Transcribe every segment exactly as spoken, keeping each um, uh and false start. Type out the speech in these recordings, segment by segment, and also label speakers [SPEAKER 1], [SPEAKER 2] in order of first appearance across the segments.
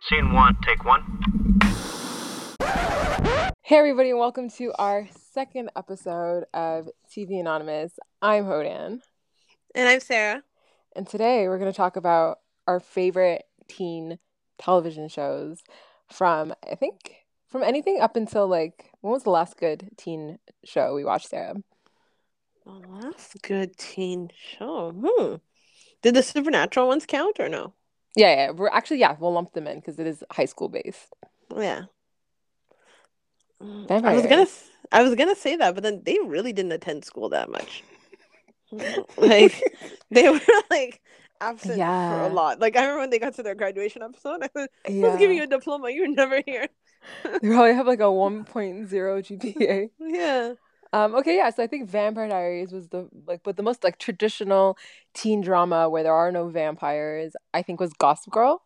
[SPEAKER 1] Scene one, take one.
[SPEAKER 2] Hey everybody, and welcome to our second episode of T V Anonymous. I'm Hodan.
[SPEAKER 3] And I'm Sarah.
[SPEAKER 2] And today we're going to talk about our favorite teen television shows from, I think, from anything up until like, when was the last good teen show we watched, Sarah?
[SPEAKER 3] The last good teen show. Hmm. Did the Supernatural ones count or no?
[SPEAKER 2] Yeah, yeah. We're actually, yeah, we'll lump them in because it is high school based.
[SPEAKER 3] Yeah.
[SPEAKER 2] Vampire
[SPEAKER 3] I was
[SPEAKER 2] Diaries.
[SPEAKER 3] gonna, I was gonna say that, but then they really didn't attend school that much. Like they were like absent for
[SPEAKER 2] Yeah.
[SPEAKER 3] a lot. Like I remember when they got to their graduation episode, I was, I
[SPEAKER 2] Yeah.
[SPEAKER 3] was giving you a diploma. You were never here.
[SPEAKER 2] They probably have like a one point oh G P A.
[SPEAKER 3] Yeah.
[SPEAKER 2] Um, okay, yeah, so I think Vampire Diaries was the like but the most like traditional teen drama where there are no vampires, I think, was Gossip Girl.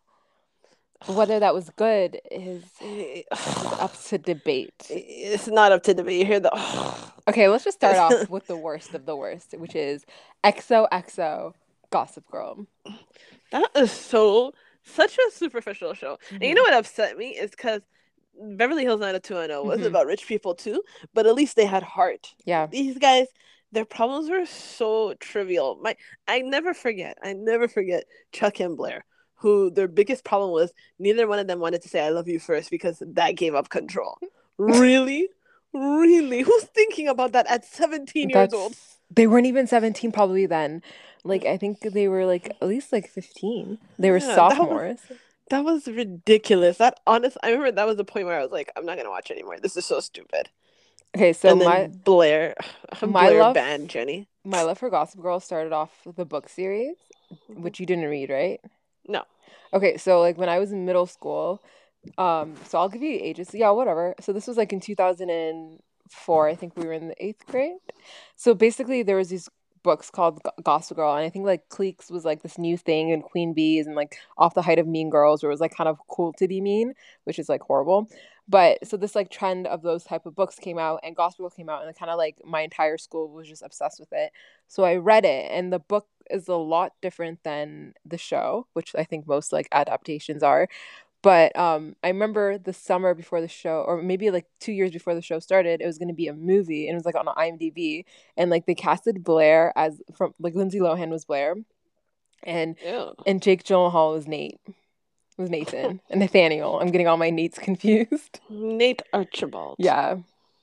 [SPEAKER 2] Whether that was good is, is up to debate.
[SPEAKER 3] It's not up to debate. You hear the
[SPEAKER 2] Okay, let's just start off with the worst of the worst, which is X O X O Gossip Girl.
[SPEAKER 3] That is so such a superficial show. Mm-hmm. And you know what upset me is because Beverly Hills nine oh two one oh was mm-hmm. about rich people too, but at least they had heart.
[SPEAKER 2] Yeah.
[SPEAKER 3] These guys, their problems were so trivial. My I never forget, I never forget Chuck and Blair, who their biggest problem was neither one of them wanted to say I love you first because that gave up control. Really? Really? Who's thinking about that at seventeen
[SPEAKER 2] That's,
[SPEAKER 3] years old?
[SPEAKER 2] They weren't even seventeen probably then. Like, I think they were like at least like fifteen. They were yeah, sophomores.
[SPEAKER 3] That was, that was ridiculous. That honest, I remember that was the point where I was like, I'm not gonna watch anymore. This is so stupid.
[SPEAKER 2] Okay, so
[SPEAKER 3] and then
[SPEAKER 2] my
[SPEAKER 3] Blair,
[SPEAKER 2] my
[SPEAKER 3] Blair
[SPEAKER 2] love,
[SPEAKER 3] banned Jenny.
[SPEAKER 2] My love for Gossip Girl started off with the book series, which you didn't read, right?
[SPEAKER 3] No.
[SPEAKER 2] Okay, so like when I was in middle school, um, so I'll give you ages. Yeah, whatever. So this was like in two thousand four. I think we were in the eighth grade. So basically, there was these books called Gossip Girl, and I think like cliques was like this new thing, and Queen Bees, and like Off the Height of Mean Girls, where it was like kind of cool to be mean, which is like horrible. But so this like trend of those type of books came out, and Gossip Girl came out, and it kind of like my entire school was just obsessed with it. So I read it, and the book is a lot different than the show, which I think most like adaptations are. But um, I remember the summer before the show, or maybe like two years before the show started, it was going to be a movie, and it was like on IMDb, and like they casted Blair as from like Lindsay Lohan was Blair, and
[SPEAKER 3] Ew.
[SPEAKER 2] and Jake Gyllenhaal was Nate, was Nathan, and Nathaniel. I'm getting all my Nates confused.
[SPEAKER 3] Nate Archibald.
[SPEAKER 2] Yeah.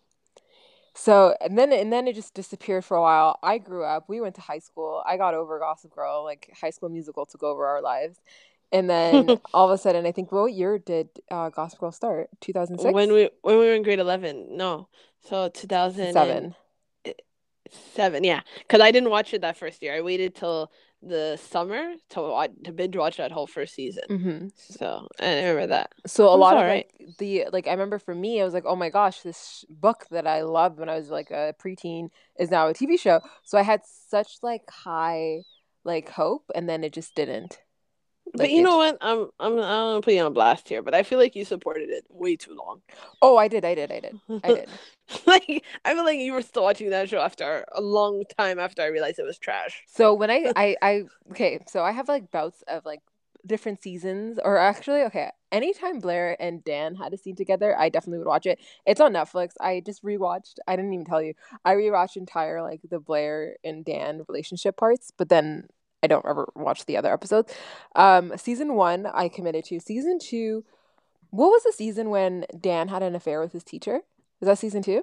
[SPEAKER 2] So and then and then it just disappeared for a while. I grew up. We went to high school. I got over Gossip Girl. Like High School Musical took over our lives. And then all of a sudden, I think, well, what year did uh, Gossip Girl start? two thousand six?
[SPEAKER 3] When we when we were in grade eleven. No. So two thousand seven. Seven, yeah. Because I didn't watch it that first year. I waited till the summer to watch, to binge watch that whole first season.
[SPEAKER 2] Mm-hmm.
[SPEAKER 3] So I remember that.
[SPEAKER 2] So a lot of
[SPEAKER 3] right.
[SPEAKER 2] like, the, like, I remember for me, I was like, oh my gosh, this book that I loved when I was like a preteen is now a T V show. So I had such like high like hope, and then it just didn't.
[SPEAKER 3] Like but you it, know what? I'm I'm I'm gonna put you on a blast here, but I feel like you supported it way too long.
[SPEAKER 2] Oh, I did, I did, I did, I did.
[SPEAKER 3] Like I feel like you were still watching that show after a long time after I realized it was trash.
[SPEAKER 2] So when I I I okay, so I have like bouts of like different seasons, or actually, okay, anytime Blair and Dan had a scene together, I definitely would watch it. It's on Netflix. I just rewatched. I didn't even tell you. I rewatched entire like the Blair and Dan relationship parts, but then I don't ever watch the other episodes. Um, season one, I committed to. Season two, what was the season when Dan had an affair with his teacher? Is that season two?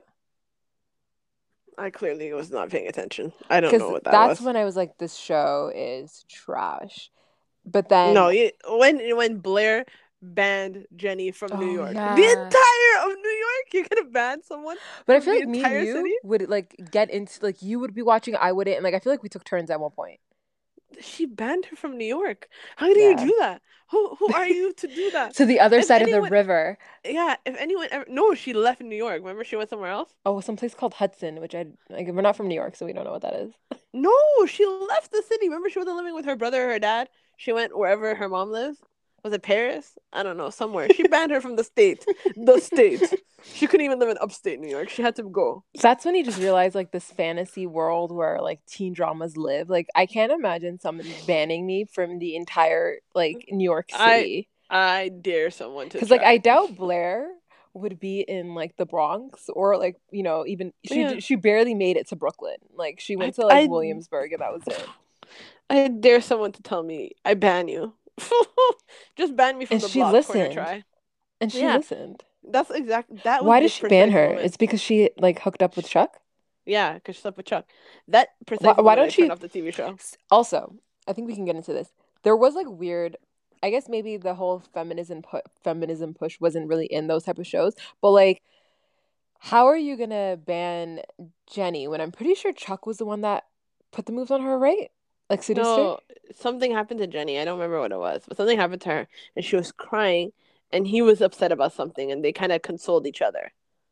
[SPEAKER 3] I clearly was not paying attention. I don't know what that
[SPEAKER 2] that's
[SPEAKER 3] was.
[SPEAKER 2] That's when I was like, this show is trash. But then...
[SPEAKER 3] No, when when Blair banned Jenny from
[SPEAKER 2] oh,
[SPEAKER 3] New York.
[SPEAKER 2] Yeah.
[SPEAKER 3] The entire of New York? You could have banned someone?
[SPEAKER 2] But I feel like me and you
[SPEAKER 3] city?
[SPEAKER 2] would like get into... Like, you would be watching, I wouldn't. And like, I feel like we took turns at one point.
[SPEAKER 3] She banned her from New York. How do yeah. you do that? Who who are you to do that?
[SPEAKER 2] To the other
[SPEAKER 3] if
[SPEAKER 2] side
[SPEAKER 3] anyone,
[SPEAKER 2] of the river.
[SPEAKER 3] Yeah, if anyone ever... No, she left New York. Remember she went somewhere else?
[SPEAKER 2] Oh, someplace called Hudson, which I... Like, we're not from New York, so we don't know what that is.
[SPEAKER 3] No, she left the city. Remember she wasn't living with her brother or her dad? She went wherever her mom lives. Was it Paris? I don't know, somewhere. She banned her from the state. The state. She couldn't even live in upstate New York. She had to go.
[SPEAKER 2] That's when you just realize, like, this fantasy world where, like, teen dramas live. Like, I can't imagine someone banning me from the entire, like, New York City.
[SPEAKER 3] I dare someone to
[SPEAKER 2] Because like
[SPEAKER 3] try.
[SPEAKER 2] I doubt Blair would be in like the Bronx or like you know even
[SPEAKER 3] Yeah,
[SPEAKER 2] she she barely made it to Brooklyn. Like she
[SPEAKER 3] I
[SPEAKER 2] went to like
[SPEAKER 3] I
[SPEAKER 2] Williamsburg and that was it.
[SPEAKER 3] I dare someone to tell me I ban you. Just ban me from
[SPEAKER 2] And
[SPEAKER 3] the
[SPEAKER 2] she
[SPEAKER 3] block for her
[SPEAKER 2] listened.
[SPEAKER 3] try.
[SPEAKER 2] And she
[SPEAKER 3] Yeah,
[SPEAKER 2] listened.
[SPEAKER 3] that's exact. That was
[SPEAKER 2] Why
[SPEAKER 3] the
[SPEAKER 2] did she ban
[SPEAKER 3] precise
[SPEAKER 2] her?
[SPEAKER 3] moment.
[SPEAKER 2] It's because she like hooked up with Chuck.
[SPEAKER 3] Yeah, because she slept with Chuck. That
[SPEAKER 2] Why
[SPEAKER 3] precise
[SPEAKER 2] why
[SPEAKER 3] moment, I
[SPEAKER 2] don't
[SPEAKER 3] turned
[SPEAKER 2] you?
[SPEAKER 3] off the T V show.
[SPEAKER 2] Also, I think we can get into this. There was like weird. I guess maybe the whole feminism pu- feminism push wasn't really in those type of shows, but like, how are you gonna ban Jenny when I'm pretty sure Chuck was the one that put the moves on her, right? Like seduced her.
[SPEAKER 3] No, something happened to Jenny. I don't remember what it was, but something happened to her, and she was crying, and he was upset about something, and they kind of consoled each other.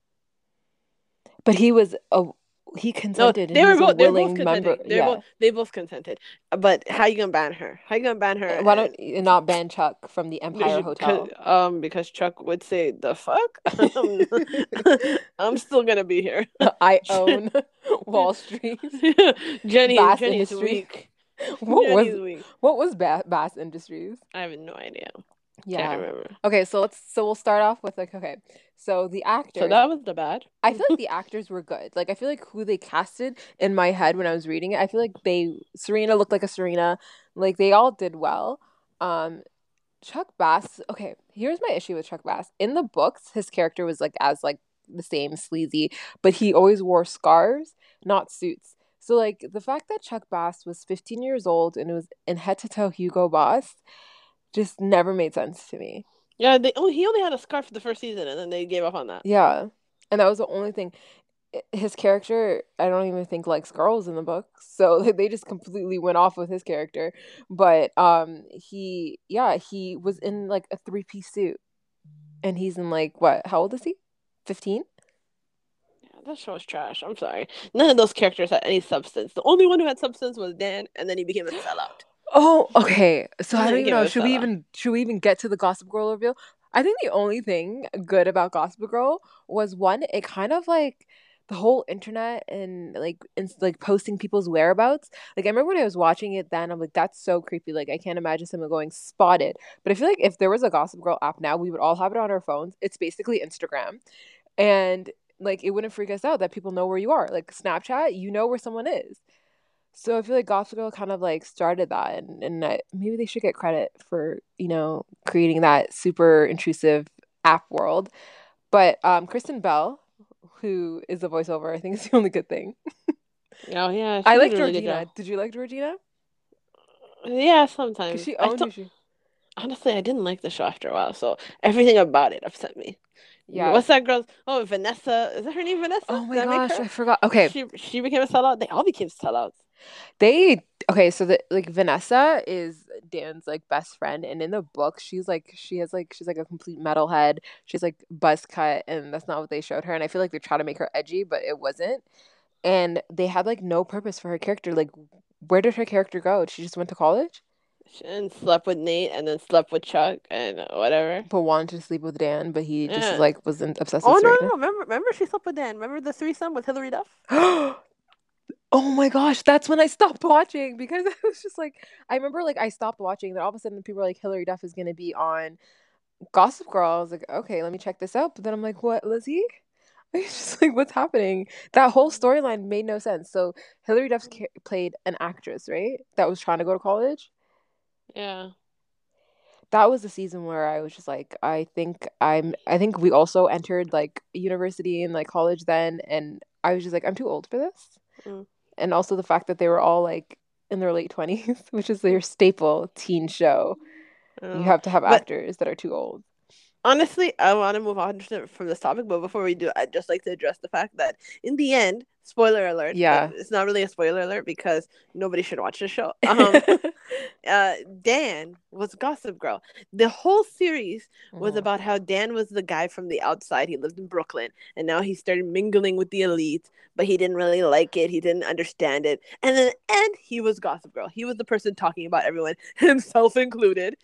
[SPEAKER 2] But he was a he
[SPEAKER 3] No,
[SPEAKER 2] consented and
[SPEAKER 3] they
[SPEAKER 2] he
[SPEAKER 3] were
[SPEAKER 2] was a
[SPEAKER 3] both they were both
[SPEAKER 2] willing member.
[SPEAKER 3] consenting. They both
[SPEAKER 2] Yeah.
[SPEAKER 3] they both consented. But how you gonna ban her? How you gonna ban her?
[SPEAKER 2] Why don't
[SPEAKER 3] And
[SPEAKER 2] you not ban Chuck from the Empire
[SPEAKER 3] because
[SPEAKER 2] Hotel?
[SPEAKER 3] um because Chuck would say the fuck. I'm still gonna be here.
[SPEAKER 2] I own Wall Street,
[SPEAKER 3] Jenny
[SPEAKER 2] Bass
[SPEAKER 3] Jenny's
[SPEAKER 2] Industries.
[SPEAKER 3] weak.
[SPEAKER 2] What was
[SPEAKER 3] Jenny's weak.
[SPEAKER 2] what was ba- Bass Industries?
[SPEAKER 3] I have no idea. Can't
[SPEAKER 2] Yeah.
[SPEAKER 3] remember.
[SPEAKER 2] Okay, so let's so we'll start off with like okay. So the
[SPEAKER 3] So
[SPEAKER 2] actors,
[SPEAKER 3] that was the bad.
[SPEAKER 2] I feel like the actors were good. Like I feel like who they casted in my head when I was reading it, I feel like they Serena looked like a Serena. Like they all did well. Um Chuck Bass, okay, here's my issue with Chuck Bass. In the books, his character was like as like the same sleazy, but he always wore scarves, not suits. So like the fact that Chuck Bass was fifteen years old and it was in head to toe Hugo Boss just never made sense to me.
[SPEAKER 3] Yeah, they oh he only had a scarf for the first season and then they gave up on that.
[SPEAKER 2] Yeah. And that was the only thing. His character, I don't even think likes girls in the book. So they just completely went off with his character. But um he yeah, he was in like a three-piece suit. And he's in like what? How old is he? fifteen?
[SPEAKER 3] Yeah, that show was trash. I'm sorry. None of those characters had any substance. The only one who had substance was Dan, and then he became a sellout.
[SPEAKER 2] Oh, okay. So
[SPEAKER 3] And
[SPEAKER 2] I
[SPEAKER 3] then
[SPEAKER 2] don't
[SPEAKER 3] he
[SPEAKER 2] even
[SPEAKER 3] became
[SPEAKER 2] know.
[SPEAKER 3] a
[SPEAKER 2] Should we
[SPEAKER 3] sellout.
[SPEAKER 2] even should we even get to the Gossip Girl reveal? I think the only thing good about Gossip Girl was one, it kind of like the whole internet and like and like posting people's whereabouts. Like I remember when I was watching it then, I'm like, that's so creepy. Like I can't imagine someone going spotted. But I feel like if there was a Gossip Girl app now, we would all have it on our phones. It's basically Instagram. And like it wouldn't freak us out that people know where you are. Like Snapchat, you know where someone is. So I feel like Gossip Girl kind of like started that, and and I, maybe they should get credit for you know creating that super intrusive app world. But um, Kristen Bell, who is a voiceover, I think is the only good thing.
[SPEAKER 3] Oh yeah,
[SPEAKER 2] I
[SPEAKER 3] she did
[SPEAKER 2] like
[SPEAKER 3] a really good job.
[SPEAKER 2] Georgina. Did you like Georgina?
[SPEAKER 3] Yeah,
[SPEAKER 2] Because
[SPEAKER 3] sometimes.
[SPEAKER 2] she
[SPEAKER 3] I
[SPEAKER 2] owned
[SPEAKER 3] still
[SPEAKER 2] who she.
[SPEAKER 3] honestly I didn't like the show after a while, so everything about it upset me.
[SPEAKER 2] Yeah.
[SPEAKER 3] What's that girl's? Oh, Vanessa. Is that her name? Vanessa?
[SPEAKER 2] Oh
[SPEAKER 3] Did
[SPEAKER 2] my
[SPEAKER 3] I make
[SPEAKER 2] gosh,
[SPEAKER 3] her?
[SPEAKER 2] I forgot. Okay,
[SPEAKER 3] She she became a sellout. They all became sellouts.
[SPEAKER 2] they okay. So the like Vanessa is Dan's like best friend, and in the book, she's like she has like she's like a complete metalhead. She's like buzz cut, and that's not what they showed her. And I feel like they tried to make her edgy, but it wasn't. And they had like no purpose for her character. Like, where did her character go? She just went to college,
[SPEAKER 3] And slept with Nate, and then slept with Chuck, and whatever.
[SPEAKER 2] but wanted to sleep with Dan, but he just
[SPEAKER 3] Yeah.
[SPEAKER 2] like wasn't obsessed
[SPEAKER 3] Oh
[SPEAKER 2] with
[SPEAKER 3] no, no,
[SPEAKER 2] Serena.
[SPEAKER 3] no! Remember, remember she slept with Dan. Remember the threesome with Hillary Duff?
[SPEAKER 2] Oh my gosh, that's when I stopped watching because I was just like, I remember like I stopped watching. Then all of a sudden, people were like, Hillary Duff is gonna be on Gossip Girl. I was like, okay, let me check this out. But then I'm like, what, Lizzie? It's just like, what's happening? That whole storyline made no sense. So Hillary Duff ca- played an actress, right? That was trying to go to college.
[SPEAKER 3] Yeah.
[SPEAKER 2] That was the season where I was just like, I think I'm. I think we also entered like university and like college then, and I was just like, I'm too old for this.
[SPEAKER 3] Mm.
[SPEAKER 2] And also the fact that they were all like in their late twenties, which is their staple teen show. You
[SPEAKER 3] Oh.
[SPEAKER 2] have to have
[SPEAKER 3] But
[SPEAKER 2] actors that are too old.
[SPEAKER 3] honestly, I want to move on from this topic. But before we do, I'd just like to address the fact that in the end, spoiler alert, but
[SPEAKER 2] Yeah.
[SPEAKER 3] it's not really a spoiler alert because nobody should watch the show. Um, uh, Dan was Gossip Girl. The whole series was
[SPEAKER 2] Mhm.
[SPEAKER 3] about how Dan was the guy from the outside. He lived in Brooklyn, and now he started mingling with the elite, but he didn't really like it. He didn't understand it. And then, and he was Gossip Girl. He was the person talking about everyone, himself included.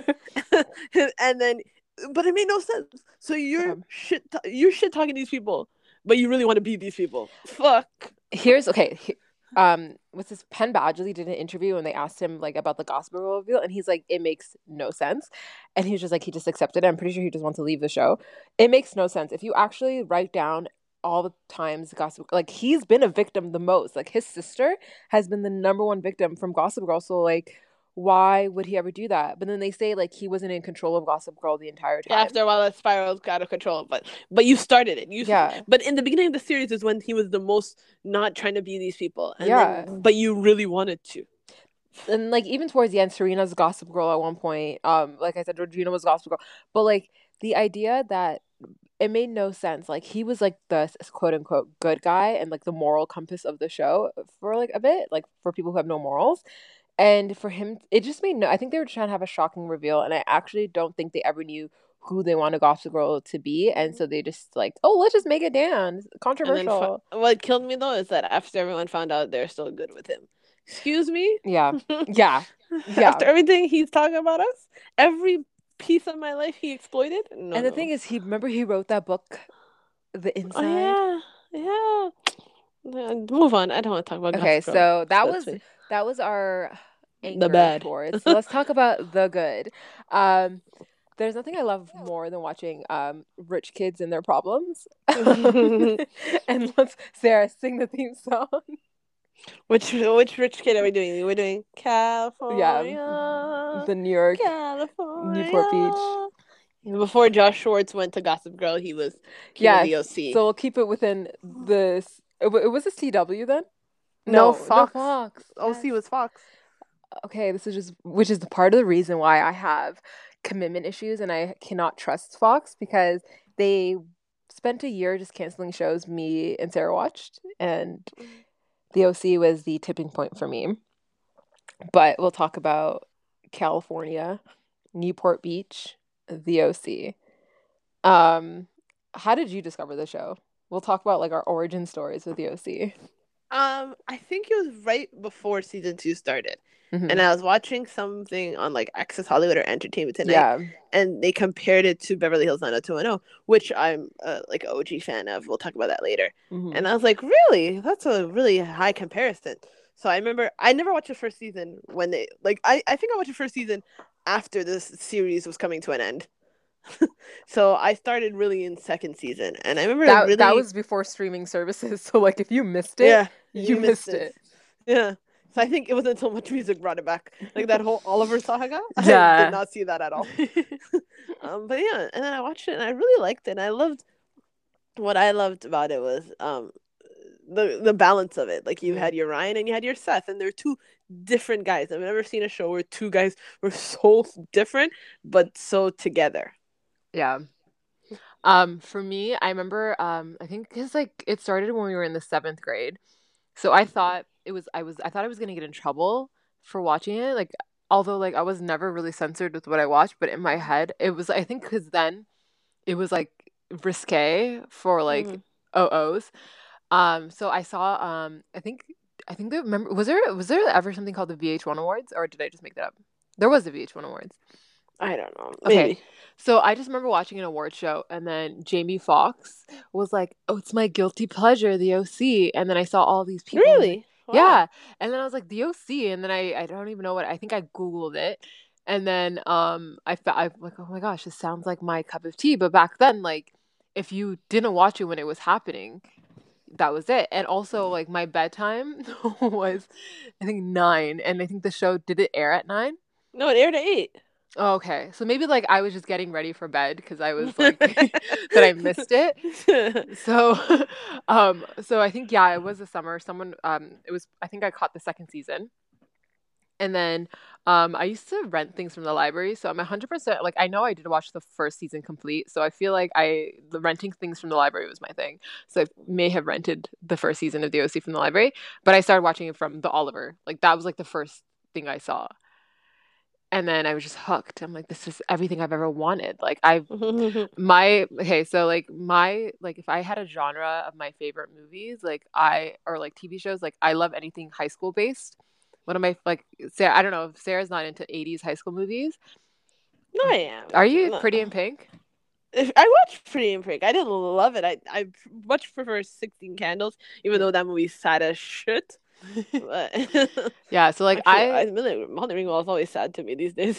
[SPEAKER 3] And then, but it made no sense. So you're
[SPEAKER 2] Um,
[SPEAKER 3] shit, you're shit talking these people, but you really want to be these people. Fuck.
[SPEAKER 2] Here's okay. he- um, what's this? Penn Badgley did an interview and they asked him like about the Gossip Girl reveal, and he's like, it makes no sense, and he was just like, he just accepted it. I'm pretty sure he just wants to leave the show. It makes no sense if you actually write down all the times Gossip, like he's been a victim the most. Like his sister has been the number one victim from Gossip Girl. So like, why would he ever do that? But then they say like he wasn't in control of Gossip Girl the entire
[SPEAKER 3] Yeah,
[SPEAKER 2] time.
[SPEAKER 3] after a while that spiraled out of control. But but you started it. You
[SPEAKER 2] Yeah.
[SPEAKER 3] But in the beginning of the series is when he was the most not trying to be these people. And
[SPEAKER 2] Yeah.
[SPEAKER 3] then but you really wanted to.
[SPEAKER 2] And like even towards the end, Serena's Gossip Girl at one point. Um, like I said, Georgina was Gossip Girl. But like the idea that it made no sense. Like he was like the quote unquote good guy and like the moral compass of the show for like a bit, like for people who have no morals. And for him, it just made no. I think they were trying to have a shocking reveal, and I actually don't think they ever knew who they wanted Gossip Girl to be, and so they just like, oh, let's just make it Dan. Controversial.
[SPEAKER 3] Then, what killed me though is that after everyone found out, they're still good with him. Excuse me?
[SPEAKER 2] Yeah, yeah, yeah.
[SPEAKER 3] After everything he's talking about us, every piece of my life he exploited. No,
[SPEAKER 2] and the
[SPEAKER 3] no.
[SPEAKER 2] thing is, he remember he wrote that book, The Inside.
[SPEAKER 3] Oh, yeah, yeah. Move on. I don't want to talk about.
[SPEAKER 2] Okay,
[SPEAKER 3] Gossip Girl.
[SPEAKER 2] so that
[SPEAKER 3] So
[SPEAKER 2] was that was our anchor
[SPEAKER 3] the bad.
[SPEAKER 2] towards. So let's talk about the good. Um, there's nothing I love more than watching um rich kids and their problems. And let's Sarah sing the theme song.
[SPEAKER 3] Which which rich kid are we doing? We're doing California.
[SPEAKER 2] Yeah, the New York,
[SPEAKER 3] California.
[SPEAKER 2] Newport Beach.
[SPEAKER 3] Before Josh Schwartz went to Gossip Girl, he was King
[SPEAKER 2] yeah,
[SPEAKER 3] of the O C.
[SPEAKER 2] So we'll keep it within this. It, it was a C W then.
[SPEAKER 3] No, no Fox.
[SPEAKER 2] No, Fox.
[SPEAKER 3] O C yes. was Fox.
[SPEAKER 2] Okay, this is just which is the part of the reason why I have commitment issues and I cannot trust Fox, because they spent a year just canceling shows me and Sarah watched, and the O C was the tipping point for me. But we'll talk about California, Newport Beach, the O C. Um, how did you discover the show? We'll talk about like our origin stories with the O C.
[SPEAKER 3] Um, I think it was right before season two started. Mm-hmm. And I was watching something on like Access Hollywood or Entertainment Tonight, yeah. And they compared it to Beverly Hills nine oh two one oh, which I'm uh, like an O G fan of. We'll talk about that later. Mm-hmm. And I was like, really? That's a really high comparison. So I remember I never watched the first season when they like I, I think I watched the first season after this series was coming to an end. So I started really in second season, and I remember
[SPEAKER 2] that
[SPEAKER 3] really...
[SPEAKER 2] that was before streaming services. So like if you missed it, yeah, you, you missed, missed it.
[SPEAKER 3] it. Yeah. So I think it wasn't until Much Music brought it back, like that whole Oliver saga.
[SPEAKER 2] Yeah.
[SPEAKER 3] I did not see that at all. um, but yeah, and then I watched it, and I really liked it. And I loved what I loved about it was um the the balance of it. Like you had your Ryan and you had your Seth, and they're two different guys. I've never seen a show where two guys were so different but so together.
[SPEAKER 2] Yeah. Um, for me, I remember, um, I think because like it started when we were in the seventh grade, so I thought it was, I was, I thought I was gonna get in trouble for watching it. Like, although like I was never really censored with what I watched, but in my head, it was, I think, because then it was like risque for like mm-hmm. O Os. Um, so I saw, um, I think, I think the remember was there was there ever something called the V H one Awards, or did I just make that up? There was the V H one Awards.
[SPEAKER 3] I don't know.
[SPEAKER 2] Maybe.
[SPEAKER 3] Okay.
[SPEAKER 2] So I just remember watching an award show, and then Jamie Foxx was like, "Oh, it's my guilty pleasure, the O C." And then I saw all these people.
[SPEAKER 3] Really?
[SPEAKER 2] Wow. Yeah. And then I was like, "The O C," and then I I don't even know what I think I Googled it, and then um I felt I like, oh my gosh, this sounds like my cup of tea. But back then, like, if you didn't watch it when it was happening, that was it. And also, like, my bedtime was I think nine, and I think the show did it air at nine?
[SPEAKER 3] No, it aired at eight.
[SPEAKER 2] Oh, okay. So maybe like I was just getting ready for bed because I was like that I missed it. So um so I think yeah, it was the summer. Someone um it was I think I caught the second season. And then um I used to rent things from the library, so I'm one hundred percent like I know I did watch the first season complete. So I feel like I the renting things from the library was my thing. So I may have rented the first season of the O C from the library, but I started watching it from the Oliver. Like that was like the first thing I saw. And then I was just hooked. I'm like, this is everything I've ever wanted. Like I've my okay, so like my like if I had a genre of my favorite movies, like I or like T V shows, like I love anything high school based. One of my like Sarah, I don't know if Sarah's not into eighties high school movies.
[SPEAKER 3] No, I am.
[SPEAKER 2] Are you
[SPEAKER 3] no.
[SPEAKER 2] Pretty in Pink?
[SPEAKER 3] I watched Pretty in Pink. I didn't love it. I I much prefer sixteen Candles, even though that movie's sad as shit. But
[SPEAKER 2] Yeah, so like
[SPEAKER 3] actually,
[SPEAKER 2] I
[SPEAKER 3] I Molly Molly Ringwald is always sad to me these days.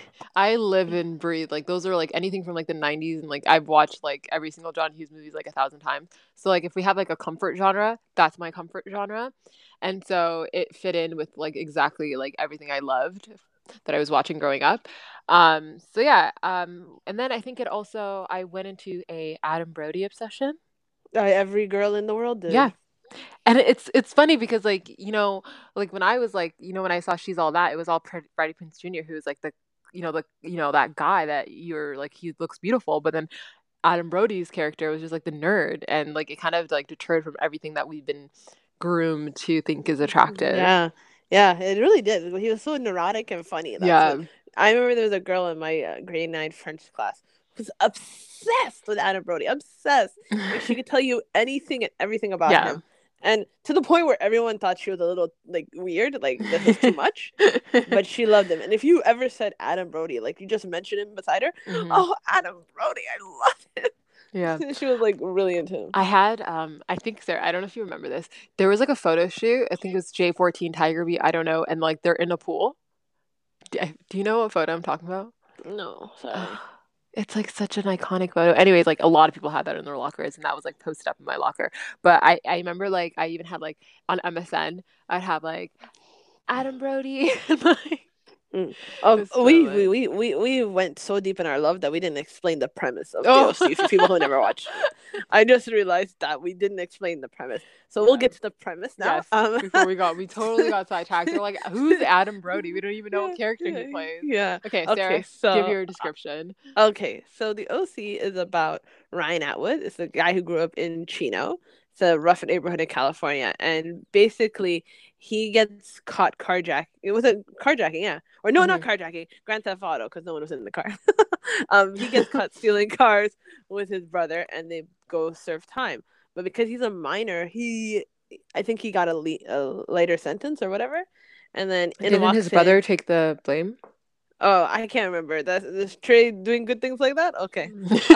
[SPEAKER 2] I live and breathe like those are like anything from like the nineties and like I've watched like every single John Hughes movies like a thousand times. So like if we have like a comfort genre, that's my comfort genre. And so it fit in with like exactly like everything I loved that I was watching growing up. Um so yeah, um and then I think it also I went into a Adam Brody obsession.
[SPEAKER 3] Uh, every girl in the world
[SPEAKER 2] Yeah.
[SPEAKER 3] did.
[SPEAKER 2] And it's it's funny because like, you know, like when I was like, you know, when I saw She's All That, it was all Pr- Freddie Prinze Junior who was like the you know, the you know, that guy that you're like he looks beautiful, but then Adam Brody's character was just like the nerd and like it kind of like deterred from everything that we've been groomed to think is attractive.
[SPEAKER 3] Yeah, yeah, it really did. He was so neurotic and funny. That's what
[SPEAKER 2] Yeah.
[SPEAKER 3] I remember. There was a girl in my uh, grade nine French class who was obsessed with Adam Brody, obsessed. Like she could tell you anything and everything about
[SPEAKER 2] Yeah.
[SPEAKER 3] him, and to the point where everyone thought she was a little like weird, like this is too much. But she loved him. And if you ever said Adam Brody, like you just mentioned him beside her,
[SPEAKER 2] hmm
[SPEAKER 3] oh Adam Brody, I love
[SPEAKER 2] Yeah.
[SPEAKER 3] him. She was like really into him.
[SPEAKER 2] I had um I think Sarah, I don't know if you remember this. There was like a photo shoot. I think it was J fourteen Tiger Beat, I don't know, and like they're in a pool. Do, do you know what photo I'm talking about?
[SPEAKER 3] No,
[SPEAKER 2] Ugh,
[SPEAKER 3] sorry.
[SPEAKER 2] it's like such an iconic photo. Anyways, like a lot of people had that in their lockers, and that was like posted up in my locker. But I, I remember like I even had like on M S N, I'd have like Adam Brody, and like
[SPEAKER 3] Mm. Um,
[SPEAKER 2] it's so
[SPEAKER 3] we, we
[SPEAKER 2] like
[SPEAKER 3] we we we went so deep in our love that we didn't explain the premise of the
[SPEAKER 2] oh
[SPEAKER 3] O C for people who never watched it. I just realized that we didn't explain the premise, so we'll
[SPEAKER 2] yeah.
[SPEAKER 3] get to the premise now.
[SPEAKER 2] Yes,
[SPEAKER 3] Um,
[SPEAKER 2] before we got we totally got sidetracked. We're like, who's Adam Brody? We don't even know what
[SPEAKER 3] yeah,
[SPEAKER 2] character he
[SPEAKER 3] yeah,
[SPEAKER 2] plays.
[SPEAKER 3] yeah.
[SPEAKER 2] Okay,
[SPEAKER 3] Okay,
[SPEAKER 2] Sarah, give
[SPEAKER 3] so
[SPEAKER 2] your description.
[SPEAKER 3] okay, so the O C is about Ryan Atwood. It's the guy who grew up in Chino. It's a rough neighborhood in California, and basically he gets caught carjacking. It was a carjacking, yeah, or no, not
[SPEAKER 2] hmm
[SPEAKER 3] carjacking, Grand Theft Auto, because no one was in the car. um, he gets caught stealing cars with his brother, and they go serve time. But because he's a minor, he, I think he got a, le- a lighter sentence or whatever. And then in
[SPEAKER 2] Didn't his
[SPEAKER 3] walks
[SPEAKER 2] brother
[SPEAKER 3] in.
[SPEAKER 2] take the blame?
[SPEAKER 3] Oh, I can't remember. That's this Trey doing good things like that. Okay.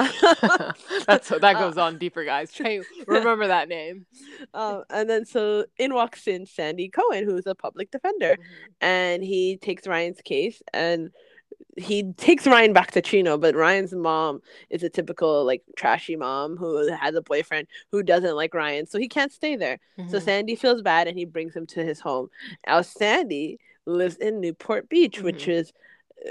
[SPEAKER 2] That's that
[SPEAKER 3] uh,
[SPEAKER 2] goes on deeper, guys. Trey, remember that name.
[SPEAKER 3] um, and then so in walks in Sandy Cohen, who's a public defender,
[SPEAKER 2] hmm
[SPEAKER 3] and he takes Ryan's case, and he takes Ryan back to Chino, but Ryan's mom is a typical like trashy mom who has a boyfriend who doesn't like Ryan, so he can't stay there. So
[SPEAKER 2] hmm
[SPEAKER 3] Sandy feels bad, and he brings him to his home. Now Sandy lives in Newport Beach, which
[SPEAKER 2] hmm
[SPEAKER 3] is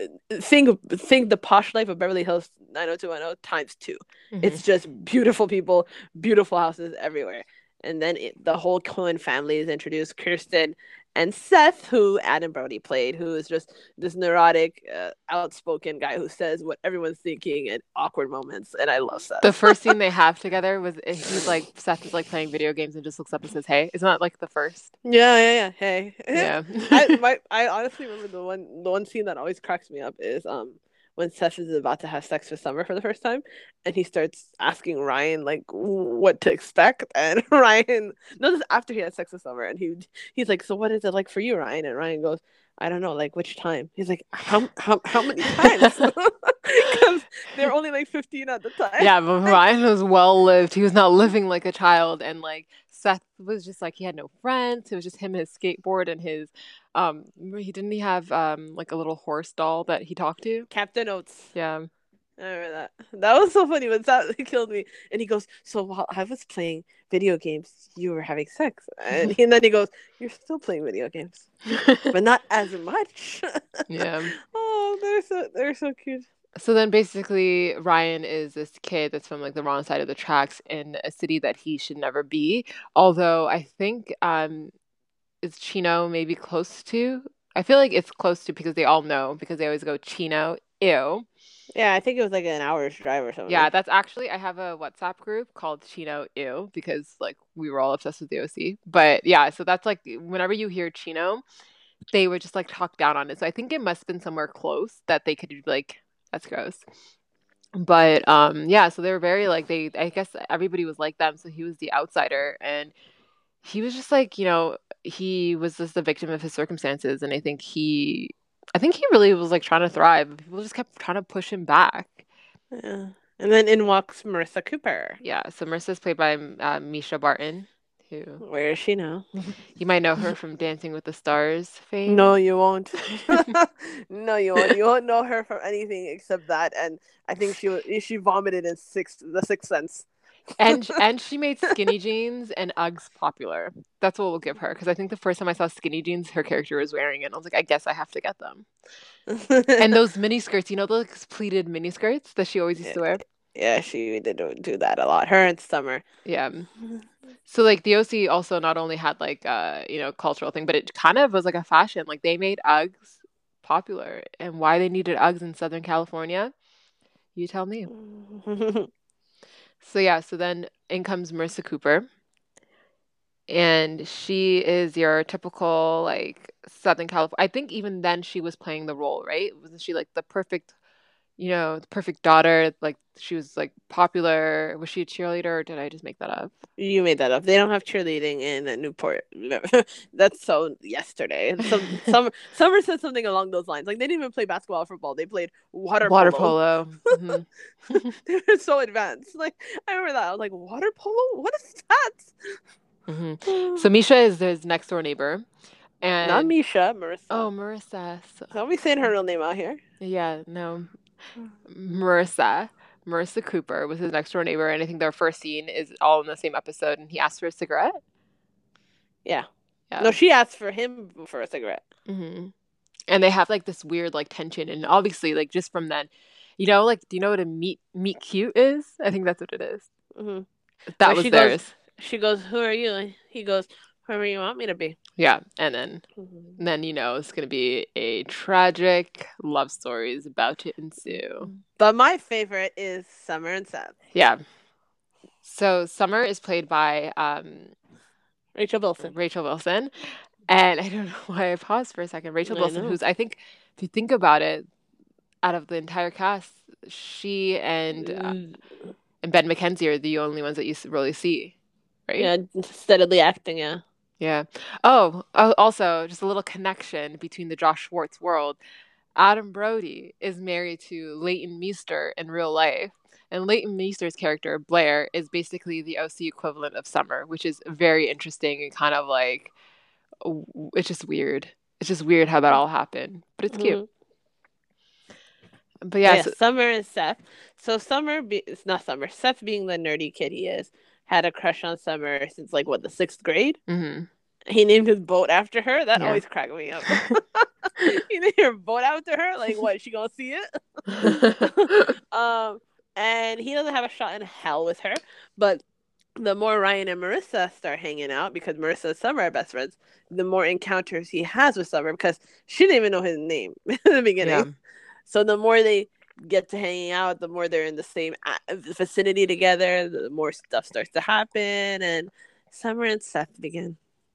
[SPEAKER 3] think think the posh life of Beverly Hills nine oh two one oh times two.
[SPEAKER 2] hmm
[SPEAKER 3] It's just beautiful people, beautiful houses everywhere. And then it, the whole Cohen family is introduced. Kirsten and Seth, who Adam Brody played, who is just this neurotic, uh, outspoken guy who says what everyone's thinking at awkward moments. And I love
[SPEAKER 2] The
[SPEAKER 3] Seth.
[SPEAKER 2] first scene they have together was eh, he's like Seth is like playing video games and just looks up and says, "Hey." Isn't that like the first?
[SPEAKER 3] Yeah, yeah, yeah. Hey,
[SPEAKER 2] Yeah.
[SPEAKER 3] I my I honestly remember the one the one scene that always cracks me up is um when Seth is about to have sex with Summer for the first time, and he starts asking Ryan like what to expect, and Ryan no, this is after he had sex with Summer, and he he's like, so what is it like for you, Ryan? And Ryan goes, I don't know, like which time? He's like, how how how many times? Because they're only like fifteen at the time.
[SPEAKER 2] Yeah, but Ryan was well lived. He was not living like a child, and like Seth was just like he had no friends. It was just him, his skateboard, and his um. He didn't he have um like a little horse doll that he talked to?
[SPEAKER 3] Captain Oates.
[SPEAKER 2] Yeah.
[SPEAKER 3] I remember that. That was so funny, but that killed me. And he goes, so while I was playing video games, you were having sex. And, he, and then he goes, you're still playing video games, but not as much.
[SPEAKER 2] Yeah.
[SPEAKER 3] Oh, they're so they're so cute.
[SPEAKER 2] So then basically Ryan is this kid that's from like the wrong side of the tracks in a city that he should never be. Although I think um is Chino maybe close to? I feel like it's close to because they all know because they always go Chino, ew.
[SPEAKER 3] Yeah, I think it was like an hour's drive or
[SPEAKER 2] Yeah,
[SPEAKER 3] something.
[SPEAKER 2] that's actually I have a WhatsApp group called Chino Ew because like we were all obsessed with the O C. But yeah, so that's like whenever you hear Chino, they would just like talk down on it. So I think it must have been somewhere close that they could be like, that's gross. But um yeah, so they were very like they I guess everybody was like them, so he was the outsider and he was just like, you know, he was just a victim of his circumstances and I think he I think he really was like trying to thrive. People just kept trying to push him back.
[SPEAKER 3] Yeah. And then in walks Marissa Cooper.
[SPEAKER 2] Yeah, so Marissa's played by uh, Misha Barton, Who
[SPEAKER 3] Where is she now?
[SPEAKER 2] you might know her from Dancing with the Stars fame.
[SPEAKER 3] No, you won't. No, you won't. You won't know her from anything except that. And I think she was she vomited in six the Sixth Sense.
[SPEAKER 2] And and she made skinny jeans and Uggs popular. That's what we'll give her because I think the first time I saw skinny jeans, her character was wearing it. And I was like, I guess I have to get them. And those mini skirts, you know, those pleated mini skirts that she always used to wear.
[SPEAKER 3] Yeah, she did do that a lot. Her and Summer.
[SPEAKER 2] Yeah. So like the O C also not only had like uh you know cultural thing, but it kind of was like a fashion. Like they made Uggs popular, and why they needed Uggs in Southern California, you tell me. So yeah, so then in comes Marissa Cooper, and she is your typical like Southern California. I think even then she was playing the role, right? Wasn't she like the perfect, you know, the perfect daughter? Like she was like popular. Was she a cheerleader, or did I just make that up?
[SPEAKER 3] You made that up. They don't have cheerleading in Newport. That's so yesterday. Some some Summer said something along those lines. Like they didn't even play basketball or football. They played water
[SPEAKER 2] Water
[SPEAKER 3] polo.
[SPEAKER 2] polo. Mm-hmm.
[SPEAKER 3] They were so advanced. Like I remember that. I was like, water polo? What is that?
[SPEAKER 2] Mm-hmm. So Misha is his next door neighbor, and
[SPEAKER 3] not Misha, Marissa.
[SPEAKER 2] Oh, Marissa. So...
[SPEAKER 3] Don't be saying her real name out here.
[SPEAKER 2] Yeah, no, Marissa. Marissa Cooper was his next door neighbor, and I think their first scene is all in the same episode, and he asked for a cigarette.
[SPEAKER 3] Yeah. yeah. No, she asked for him for a cigarette.
[SPEAKER 2] Mm-hmm. And they have like this weird like tension, and obviously like just from then, you know, like do you know what a meet meet cute is? I think that's what it is.
[SPEAKER 3] Mm-hmm.
[SPEAKER 2] That Where was
[SPEAKER 3] she
[SPEAKER 2] theirs.
[SPEAKER 3] Goes, she goes, "Who are you?" And he goes, "Whoever you want me to be."
[SPEAKER 2] Yeah, and then, mm-hmm. then you know it's gonna be a tragic love story is about to ensue.
[SPEAKER 3] But my favorite is Summer and Seth.
[SPEAKER 2] Yeah. So Summer is played by um,
[SPEAKER 3] Rachel Bilson.
[SPEAKER 2] Rachel Bilson, and I don't know why I paused for a second. Rachel I Bilson, know. who's I think, if you think about it, out of the entire cast, she and uh, and Ben McKenzie are the only ones that you really see, right?
[SPEAKER 3] Yeah, steadily acting. Yeah.
[SPEAKER 2] Yeah. Oh, also, just a little connection between the Josh Schwartz world. Adam Brody is married to Leighton Meester in real life. And Leighton Meester's character, Blair, is basically the O C equivalent of Summer, which is very interesting and kind of like, it's just weird. It's just weird how that all happened. But it's cute. Mm-hmm. But yeah.
[SPEAKER 3] yeah
[SPEAKER 2] so-
[SPEAKER 3] Summer and Seth. So Summer, be- it's not Summer. Seth, being the nerdy kid he is, had a crush on Summer since like what the sixth grade.
[SPEAKER 2] Mm-hmm.
[SPEAKER 3] He named his boat after her. That
[SPEAKER 2] yeah.
[SPEAKER 3] always cracked me up. You named your boat after her. Like what? Is she gonna see it? um, and he doesn't have a shot in hell with her. But the more Ryan and Marissa start hanging out, because Marissa and Summer are best friends, the more encounters he has with Summer because she didn't even know his name in the beginning. Yeah. So the more they get to hanging out, the more they're in the same vicinity together, the more stuff starts to happen, and Summer and Seth begin.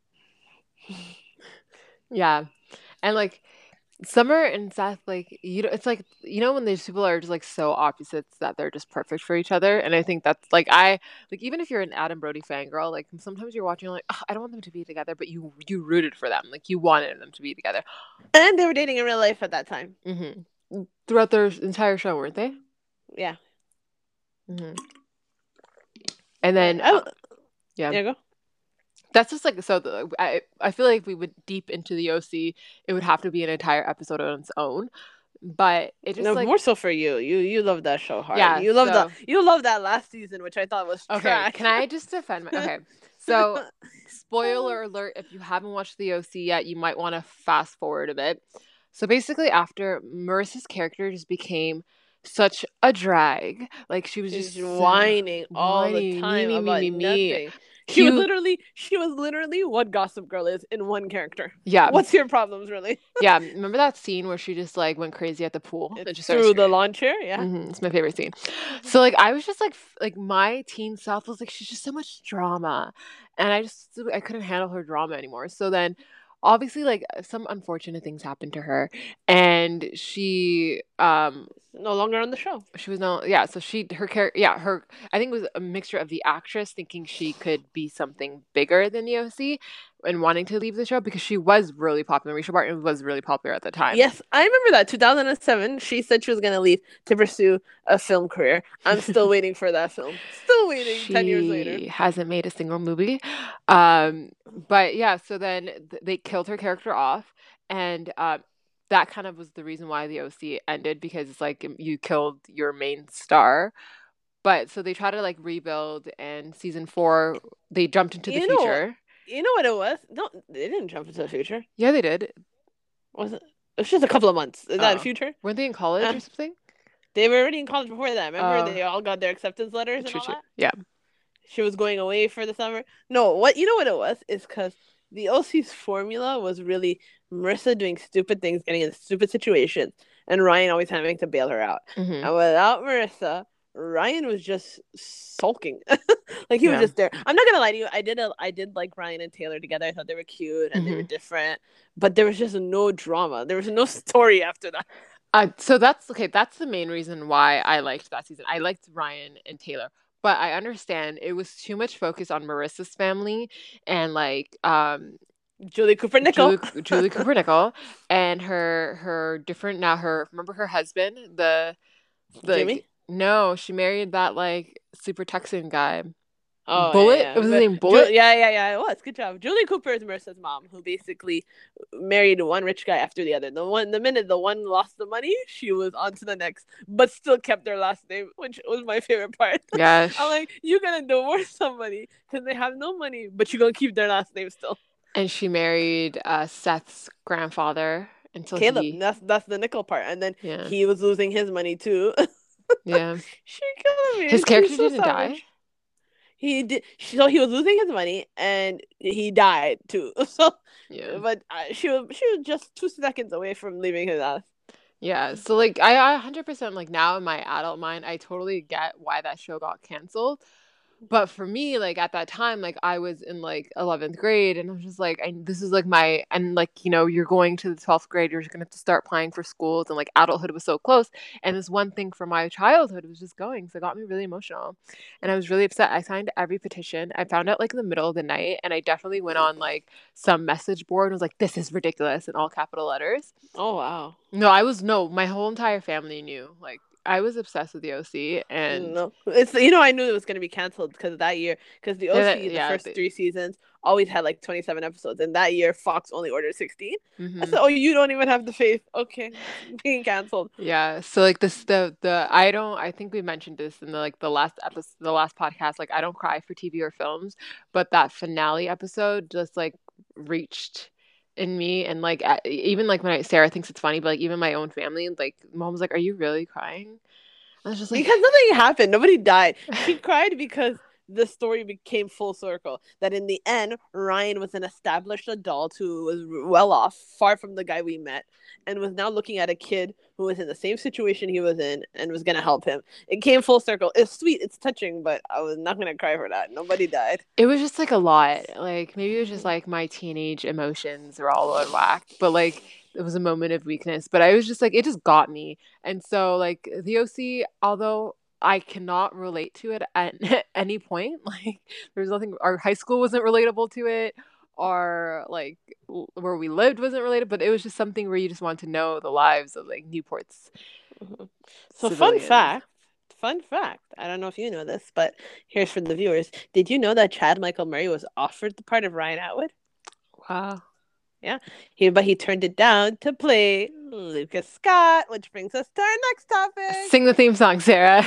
[SPEAKER 2] Yeah, and like Summer and Seth, like you know, it's like you know when these people are just like so opposites that they're just perfect for each other, and I think that's like I like even if you're an Adam Brody fangirl, like sometimes you're watching like oh, I don't want them to be together, but you you rooted for them, like you wanted them to be together,
[SPEAKER 3] and they were dating in real life at that time.
[SPEAKER 2] Mm-hmm. Throughout their entire show, weren't they?
[SPEAKER 3] Yeah.
[SPEAKER 2] Mm-hmm. And then
[SPEAKER 3] I,
[SPEAKER 2] uh, yeah,
[SPEAKER 3] there you go.
[SPEAKER 2] That's just like so. The, I I feel like if we went deep into the O C, it would have to be an entire episode on its own. But it just
[SPEAKER 3] no,
[SPEAKER 2] like
[SPEAKER 3] more so for you. You you love that show hard.
[SPEAKER 2] Yeah,
[SPEAKER 3] you love
[SPEAKER 2] so...
[SPEAKER 3] that. You love that last season, which I thought was
[SPEAKER 2] okay.
[SPEAKER 3] trash.
[SPEAKER 2] Can I just defend my? Okay, so spoiler alert: if you haven't watched the O C yet, you might want to fast forward a bit. So basically, after Marissa's character just became such a drag, like she was
[SPEAKER 3] She's
[SPEAKER 2] just
[SPEAKER 3] whining
[SPEAKER 2] so,
[SPEAKER 3] all
[SPEAKER 2] whining,
[SPEAKER 3] the time
[SPEAKER 2] me, me,
[SPEAKER 3] about
[SPEAKER 2] me, me,
[SPEAKER 3] nothing. She was literally, she was literally what Gossip Girl is in one character.
[SPEAKER 2] Yeah.
[SPEAKER 3] What's your problems, really?
[SPEAKER 2] Yeah. Remember that scene where she just like went crazy at the pool?
[SPEAKER 3] And just through the lawn chair? Yeah.
[SPEAKER 2] Mm-hmm. It's my favorite scene. So like I was just like, like my teen self was like, she's just so much drama. And I just, I couldn't handle her drama anymore. So then obviously like some unfortunate things happened to her. And she, um,
[SPEAKER 3] No longer on the show.
[SPEAKER 2] She was no, yeah. So she, her character, yeah, her. I think it was a mixture of the actress thinking she could be something bigger than the O C, and wanting to leave the show because she was really popular. Risha Barton was really popular at the time.
[SPEAKER 3] Yes, I remember that. two thousand seven, she said she was going to leave to pursue a film career. I'm still waiting for that film. Still waiting
[SPEAKER 2] She
[SPEAKER 3] ten years later.
[SPEAKER 2] hasn't made a single movie. Um, but yeah, so then th- they killed her character off, and um, that kind of was the reason why the O C ended, because it's like you killed your main star. But so they try to like rebuild, and season four they jumped into the
[SPEAKER 3] You know,
[SPEAKER 2] future.
[SPEAKER 3] you know what it was? No, they didn't jump into the future.
[SPEAKER 2] Yeah, they did.
[SPEAKER 3] Was it? It was just a couple of months. Is that
[SPEAKER 2] Oh.
[SPEAKER 3] future?
[SPEAKER 2] Weren't they in college
[SPEAKER 3] Uh,
[SPEAKER 2] or something?
[SPEAKER 3] They were already in college before that. Remember,
[SPEAKER 2] Oh.
[SPEAKER 3] they all got their acceptance letters and
[SPEAKER 2] True,
[SPEAKER 3] all
[SPEAKER 2] true.
[SPEAKER 3] that.
[SPEAKER 2] Yeah.
[SPEAKER 3] She was going away for the summer. No, what you know what it was is because the O C's formula was really Marissa doing stupid things, getting in stupid situations, and Ryan always having to bail her out.
[SPEAKER 2] Mhm.
[SPEAKER 3] And without Marissa, Ryan was just sulking. Like he was
[SPEAKER 2] Yeah.
[SPEAKER 3] just there. I'm not gonna lie to you. I did a, I did like Ryan and Taylor together. I thought they were cute and they were
[SPEAKER 2] Mhm.
[SPEAKER 3] different, but there was just no drama. There was no story after that.
[SPEAKER 2] Uh, so that's okay. That's the main reason why I liked that season. I liked Ryan and Taylor, but I understand it was too much focus on Marissa's family and like um
[SPEAKER 3] Julie Cooper Nickel.
[SPEAKER 2] Julie, Julie Cooper Nickel and her her different now her remember her husband the, the
[SPEAKER 3] Jimmy.
[SPEAKER 2] No, she married that like super Texan guy.
[SPEAKER 3] Oh,
[SPEAKER 2] Bullet?
[SPEAKER 3] yeah, yeah.
[SPEAKER 2] It was his
[SPEAKER 3] But
[SPEAKER 2] name Bullet?
[SPEAKER 3] Ju- yeah, yeah, yeah. It was. Good job. Julie Cooper is Marissa's mom, who basically married one rich guy after the other. The one, the minute the one lost the money, she was on to the next, but still kept their last name, which was my favorite part.
[SPEAKER 2] Yeah.
[SPEAKER 3] I'm like, you're gonna divorce somebody because they have no money, but you're gonna keep their last name still.
[SPEAKER 2] And she married uh, Seth's grandfather until
[SPEAKER 3] Caleb.
[SPEAKER 2] he.
[SPEAKER 3] That's that's the nickel part, and then
[SPEAKER 2] Yeah.
[SPEAKER 3] he was losing his money too.
[SPEAKER 2] Yeah.
[SPEAKER 3] She killed me.
[SPEAKER 2] His
[SPEAKER 3] She's
[SPEAKER 2] character
[SPEAKER 3] so
[SPEAKER 2] didn't
[SPEAKER 3] savage.
[SPEAKER 2] die?
[SPEAKER 3] He did. So he was losing his money, and he died too. So,
[SPEAKER 2] Yeah.
[SPEAKER 3] but uh, she was she was just two seconds away from leaving his ass.
[SPEAKER 2] Yeah. So like I, I one hundred percent like now in my adult mind, I totally get why that show got canceled. But for me, like at that time, like I was in like eleventh grade, and I was just like, I, this is like my, and like, you know, you're going to the twelfth grade, you're just going to have to start applying for schools, and like adulthood was so close. And this one thing from my childhood was just going. So it got me really emotional. And I was really upset. I signed every petition. I found out like in the middle of the night, and I definitely went on like some message board and was like, this is ridiculous in all capital letters.
[SPEAKER 3] Oh, wow.
[SPEAKER 2] No, I was, no, my whole entire family knew. Like, I was obsessed with the O C, and
[SPEAKER 3] No, it's you know I knew it was going to be canceled because that year, because the O C,
[SPEAKER 2] Yeah,
[SPEAKER 3] the
[SPEAKER 2] yeah,
[SPEAKER 3] first
[SPEAKER 2] they-
[SPEAKER 3] three seasons always had like twenty-seven episodes, and that year Fox only ordered sixteen.
[SPEAKER 2] Mhm.
[SPEAKER 3] I said, oh, you don't even have the faith. Okay, being canceled.
[SPEAKER 2] Yeah, so like this the the I don't I think we mentioned this in the like the last episode the last podcast, like I don't cry for T V or films, but that finale episode just like reached in me, and like at, even like when I, Sarah thinks it's funny, but like even my own family, like mom was like, are you really crying? I was just like,
[SPEAKER 3] Because nothing happened. Nobody died. She cried because the story became full circle. That in the end, Ryan was an established adult who was well off, far from the guy we met, and was now looking at a kid who was in the same situation he was in and was going to help him. It came full circle. It's sweet. It's touching, but I was not going to cry for that. Nobody died.
[SPEAKER 2] it was just like a lot. Like maybe it was just like my teenage emotions were all out of whack, but like it was a moment of weakness. But I was just like, it just got me. And so like the O C, although I cannot relate to it at any point, like there's nothing, our high school wasn't relatable to it, or like l- where we lived wasn't related, but it was just something where you just want to know the lives of like Newport's
[SPEAKER 3] Mhm. So fun
[SPEAKER 2] civilians.
[SPEAKER 3] fact, fun fact. I don't know if you know this, but here's for the viewers. Did you know that Chad Michael Murray was offered the part of Ryan Atwood?
[SPEAKER 2] Wow.
[SPEAKER 3] He, but he turned it down to play Lucas Scott, which brings us to our next topic.
[SPEAKER 2] Sing the theme song, Sarah.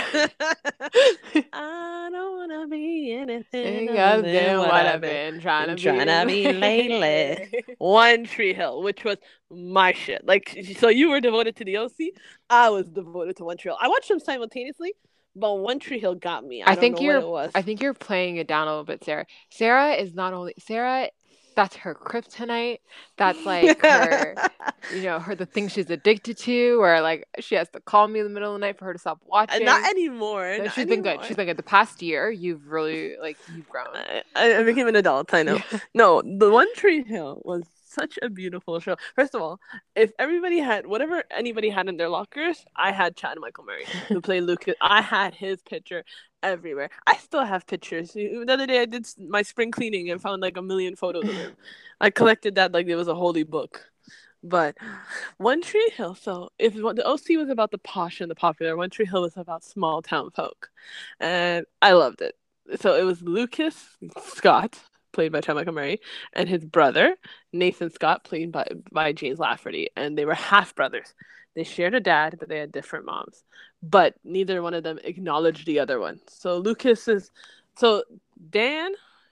[SPEAKER 3] I don't wanna be anything
[SPEAKER 2] Ain't
[SPEAKER 3] other
[SPEAKER 2] goddamn
[SPEAKER 3] than
[SPEAKER 2] what
[SPEAKER 3] what
[SPEAKER 2] I've
[SPEAKER 3] I've been.
[SPEAKER 2] been trying to be.
[SPEAKER 3] Tryna be lately. One Tree Hill, which was my shit. Like, so you were devoted to the O C. I was devoted to One Tree Hill. I watched them simultaneously, but One Tree Hill got me. I,
[SPEAKER 2] I
[SPEAKER 3] don't
[SPEAKER 2] think
[SPEAKER 3] know
[SPEAKER 2] you're.
[SPEAKER 3] what it was.
[SPEAKER 2] I think you're playing it down a little bit, Sarah. Sarah is not only Sarah. That's her kryptonite. That's like her. you know, her the thing she's addicted to, or like she has to call me in the middle of the night for her to stop watching.
[SPEAKER 3] Not anymore.
[SPEAKER 2] No,
[SPEAKER 3] Not
[SPEAKER 2] she's been
[SPEAKER 3] anymore.
[SPEAKER 2] good. She's been good. The past year, you've really like you've grown.
[SPEAKER 3] I, I became an adult. I know. Yeah. No, the One Tree Hill was such a beautiful show. First of all, if everybody had whatever anybody had in their lockers, I had Chad Michael Murray who played Lucas. I had his picture everywhere. I still have pictures. The other day I did my spring cleaning and found like a million photos of him. I collected that like it was a holy book. But One Tree Hill, so if the O C was about the posh and the popular, One Tree Hill was about small town folk. And I loved it. So it was Lucas Scott, played by Chad Michael Murray, and his brother, Nathan Scott, played by, by James Lafferty. And they were half brothers. They shared a dad, but they had different moms. But neither one of them acknowledged the other one. So Lucas is, so Dan,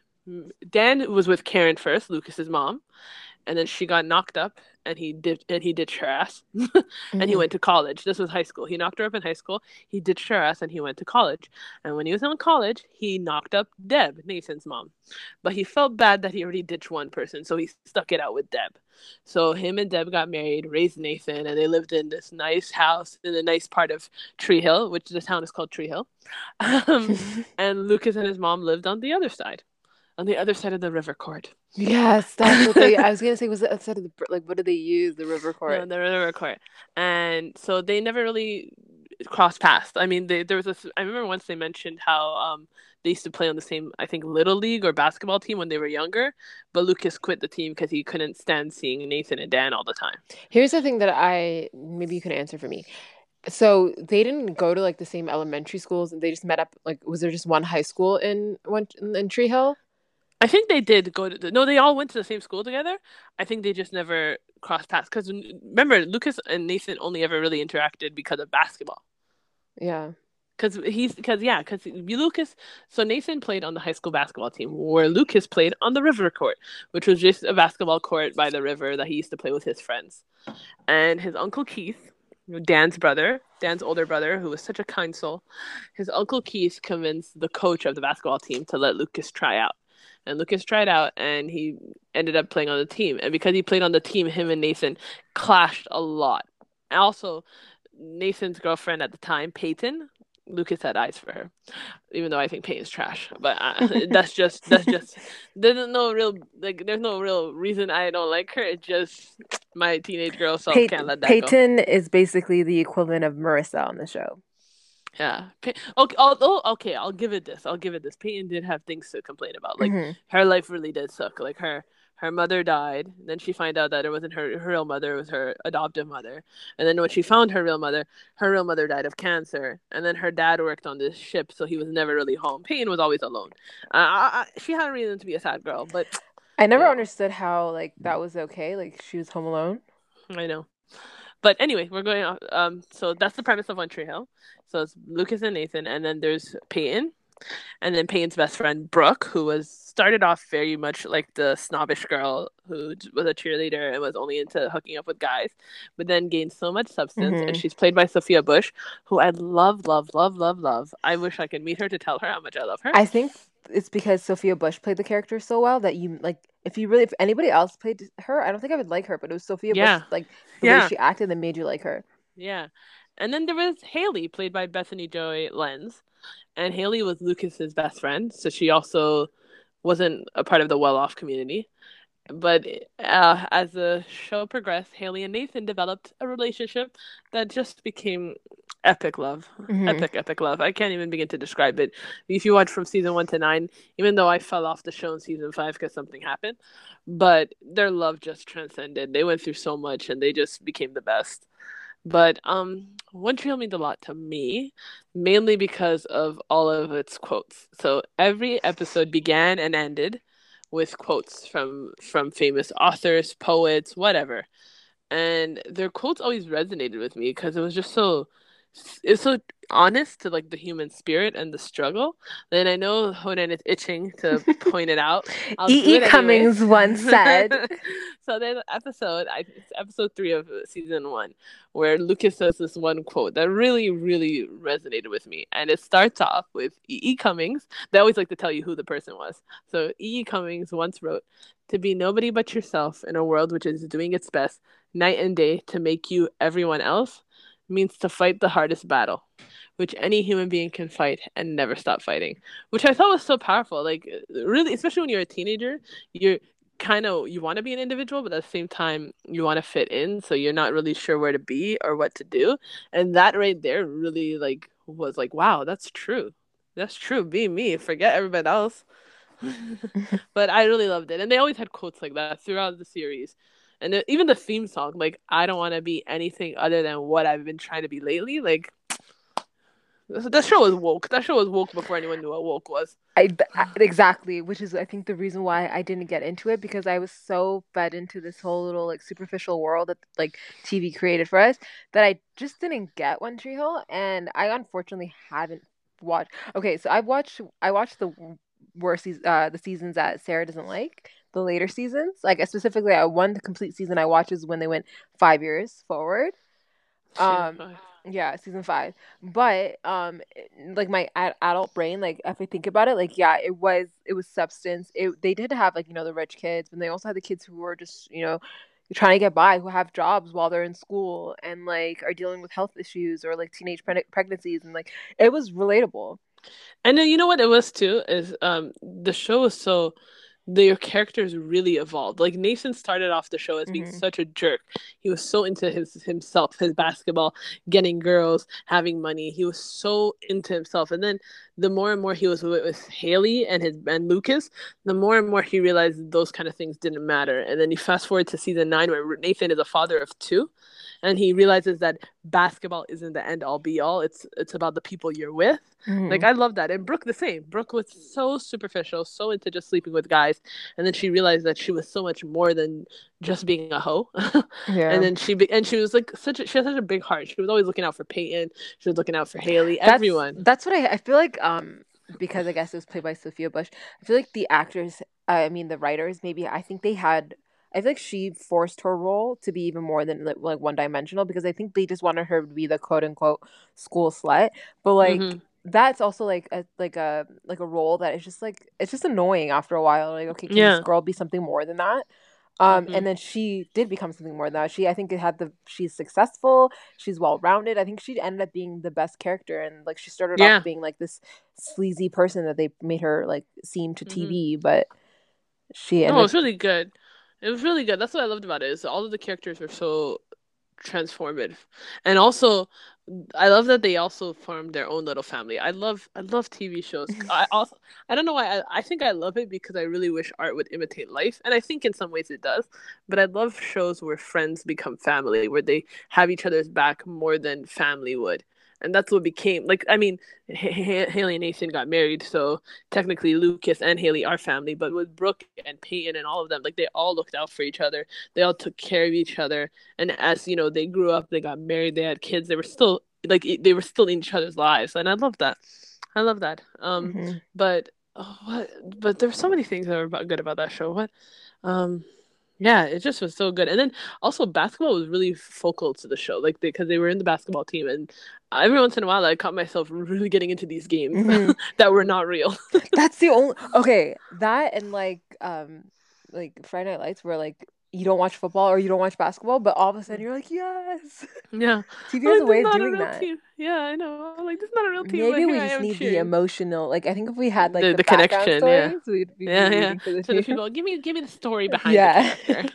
[SPEAKER 3] Dan was with Karen first, Lucas's mom. And then she got knocked up, and he did, and he ditched her ass, and mm-hmm. he went to college. This was high school. He knocked her up in high school. He ditched her ass, and he went to college. And when he was in college, he knocked up Deb, Nathan's mom. But he felt bad that he already ditched one person, so he stuck it out with Deb. So him and Deb got married, raised Nathan, and they lived in this nice house in a nice part of Tree Hill, which the town is called Tree Hill. Um, and Lucas and his mom lived on the other side. On the other side of the river court.
[SPEAKER 2] Yes, that's what they. I was gonna say, was it outside of the like? What did they use? The river court.
[SPEAKER 3] No, the river court, and so they never really crossed paths. I mean, they, there was a. I remember once they mentioned how um they used to play on the same, I think, little league or basketball team when they were younger. But Lucas quit the team because he couldn't stand seeing Nathan and Dan all the time.
[SPEAKER 2] Here's the thing that I maybe you can answer for me. So they didn't go to like the same elementary schools, and they just met up. Like, was there just one high school in one in Tree Hill?
[SPEAKER 3] I think they did go to the, no, they all went to the same school together. I think they just never crossed paths because remember, Lucas and Nathan only ever really interacted because of basketball.
[SPEAKER 2] Yeah,
[SPEAKER 3] because he's because yeah, because Lucas. So Nathan played on the high school basketball team, where Lucas played on the river court, which was just a basketball court by the river that he used to play with his friends, and his uncle Keith. Dan's brother, Dan's older brother, who was such a kind soul, his uncle Keith convinced the coach of the basketball team to let Lucas try out. And Lucas tried out, and he ended up playing on the team. And because he played on the team, him and Nathan clashed a lot. And also, Nathan's girlfriend at the time, Peyton, Lucas had eyes for her, even though I think Peyton's trash. But uh, that's just that's just there's no real like there's no real reason I don't like her. It's just my teenage girl self Pey- can't let that
[SPEAKER 2] Peyton
[SPEAKER 3] go.
[SPEAKER 2] is basically the equivalent of Marissa on the show.
[SPEAKER 3] Yeah. Okay. I'll, okay. I'll give it this. I'll give it this. Peyton did have things to complain about. Like mm-hmm. her life really did suck. Like her, her mother died. And then she found out that it wasn't her, her real mother. It was her adoptive mother. And then when she found her real mother, her real mother died of cancer. And then her dad worked on this ship, so he was never really home. Peyton was always alone. Uh, I, I, she had a reason to be a sad girl, but
[SPEAKER 2] I never you know. understood how like that was okay. Like she was home alone.
[SPEAKER 3] I know. But anyway, we're going off. Um, so that's the premise of One Tree Hill. So it's Lucas and Nathan, and then there's Peyton, and then Peyton's best friend Brooke, who was started off very much like the snobbish girl who was a cheerleader and was only into hooking up with guys, but then gained so much substance. Mm-hmm. And she's played by Sophia Bush, who I love, love, love, love, love. I wish I could meet her to tell her how much I love her.
[SPEAKER 2] I think it's because Sophia Bush played the character so well that you like. If you really, if anybody else played her, I don't think I would like her. But it was Sophia yeah. Bush, like the yeah. way she acted that made you like her.
[SPEAKER 3] Yeah, and then there was Haley, played by Bethany Joy Lenz, and Haley was Lucas's best friend, so she also wasn't a part of the well-off community. But uh, as the show progressed, Haley and Nathan developed a relationship that just became epic love. Mm-hmm. Epic, epic love. I can't even begin to describe it. If you watch from season one to nine, even though I fell off the show in season five because something happened, but their love just transcended. They went through so much, and they just became the best. But um, One Tree Hill means a lot to me, mainly because of all of its quotes. So every episode began and ended with quotes from from famous authors, poets, whatever. And their quotes always resonated with me because it was just so it's so honest to like the human spirit and the struggle. Then I know Honan is itching to point it out.
[SPEAKER 2] E E. Cummings once said.
[SPEAKER 3] So there's an episode, I, it's episode three of season one, where Lucas says this one quote that really, really resonated with me. And it starts off with E E. Cummings. They always like to tell you who the person was. So E E. Cummings once wrote, "To be nobody but yourself in a world which is doing its best, night and day to make you everyone else means to fight the hardest battle, which any human being can fight and never stop fighting. Which I thought was so powerful. Like really, especially when you're a teenager, you're kind of you want to be an individual, but at the same time you want to fit in, so you're not really sure where to be or what to do. And that right there really like was like, wow, that's true. That's true. Be me. Forget everybody else. But I really loved it, and they always had quotes like that throughout the series, and the, even the theme song, like "I don't want to be anything other than what I've been trying to be lately." Like that show was woke. That show was woke before anyone knew what woke was.
[SPEAKER 2] I, I exactly, which is I think the reason why I didn't get into it, because I was so fed into this whole little like superficial world that like T V created for us that I just didn't get One Tree Hill, and I unfortunately haven't watched. Okay, so I've watched I watched the worst seas- uh the seasons that Sarah doesn't like, the later seasons. Like specifically, I one the complete season I watched is when they went five years forward. Um, yeah, season five. But um, like my ad- adult brain, like if I think about it, like yeah, it was it was substance. It they did have like you know the rich kids, but they also had the kids who were just you know trying to get by, who have jobs while they're in school and like are dealing with health issues or like teenage pre- pregnancies, and like it was relatable.
[SPEAKER 3] And then you know what it was too is um the show was so their characters really evolved. Like Nathan started off the show as being
[SPEAKER 2] Mm-hmm.
[SPEAKER 3] such a jerk. He was so into his himself, his basketball, getting girls, having money. He was so into himself. And then the more and more he was with, with Haley and his and Lucas, the more and more he realized those kind of things didn't matter. And then you fast forward to season nine where Nathan is a father of two, and he realizes that basketball isn't the end all be all. It's it's about the people you're with. Like
[SPEAKER 2] Mm-hmm.
[SPEAKER 3] I love that. And Brooke the same. Brooke was so superficial, so into just sleeping with guys, and then she realized that she was so much more than just being a hoe. And
[SPEAKER 2] Yeah.
[SPEAKER 3] then she be- and she was like such a, she had such a big heart. She was always looking out for Peyton. She was looking out for Haley.
[SPEAKER 2] That's
[SPEAKER 3] Everyone.
[SPEAKER 2] that's what I I feel like um because I guess it was played by Sophia Bush. I feel like the actors, I mean the writers, maybe I think they had. I feel like she forced her role to be even more than like, like one dimensional, because I think they just wanted her to be the quote unquote school slut. But like
[SPEAKER 3] Hmm.
[SPEAKER 2] that's also like a like a like a role that is just like it's just annoying after a while. Like okay, can this
[SPEAKER 3] Yeah.
[SPEAKER 2] girl be something more than that? Um,
[SPEAKER 3] Hmm.
[SPEAKER 2] and then she did become something more than that. She, I think, it had the she's successful. She's well rounded. I think she ended up being the best character, and like she started off
[SPEAKER 3] Yeah.
[SPEAKER 2] being like this sleazy person that they made her like seem to
[SPEAKER 3] Hmm.
[SPEAKER 2] T V, but she
[SPEAKER 3] No, it
[SPEAKER 2] ended
[SPEAKER 3] was really good. It was really good. That's what I loved about it. Is all of the characters were so transformative, and also I love that they also formed their own little family. I love I love T V shows.
[SPEAKER 2] up.
[SPEAKER 3] I also I don't know why I, I think I love it because I really wish art would imitate life, and I think in some ways it does. But I love shows where friends become family, where they have each other's back more than family would. And that's what became like. I mean, H- H- Haley and Nathan got married, so technically Lucas and Haley are family. But with Brooke and Peyton and all of them, like they all looked out for each other. They all took care of each other, and as you know, they grew up, they got married, they had kids. They were still like they were still in each other's lives, and I love that. I love that. Um,
[SPEAKER 2] Hmm.
[SPEAKER 3] but oh, what? But there's so many things that were about, good about that show. What? Um, yeah, it just was so good. And then also basketball was really focal to the show, like because they, they were in the basketball team, and every once in a while I caught myself really getting into these games
[SPEAKER 2] Hmm.
[SPEAKER 3] that were not real.
[SPEAKER 2] That's the only okay that and like um like Friday Night Lights, where like you don't watch football or you don't watch basketball, but all of a sudden you're like yes.
[SPEAKER 3] Yeah,
[SPEAKER 2] T V
[SPEAKER 3] I'm
[SPEAKER 2] has
[SPEAKER 3] like,
[SPEAKER 2] a
[SPEAKER 3] this
[SPEAKER 2] way
[SPEAKER 3] is
[SPEAKER 2] of
[SPEAKER 3] not a
[SPEAKER 2] doing
[SPEAKER 3] real
[SPEAKER 2] that.
[SPEAKER 3] team. Yeah, I know. I'm like, this is not a real team, but
[SPEAKER 2] Maybe
[SPEAKER 3] here
[SPEAKER 2] we
[SPEAKER 3] I
[SPEAKER 2] just
[SPEAKER 3] am
[SPEAKER 2] need the
[SPEAKER 3] cheering.
[SPEAKER 2] emotional. Like I think if we had like
[SPEAKER 3] The
[SPEAKER 2] the
[SPEAKER 3] the
[SPEAKER 2] background
[SPEAKER 3] connection, yeah.
[SPEAKER 2] stories, we'd, we'd be
[SPEAKER 3] Yeah, yeah.
[SPEAKER 2] rooting for the
[SPEAKER 3] To the
[SPEAKER 2] team.
[SPEAKER 3] people, give me give me the story behind the
[SPEAKER 2] Yeah.
[SPEAKER 3] character.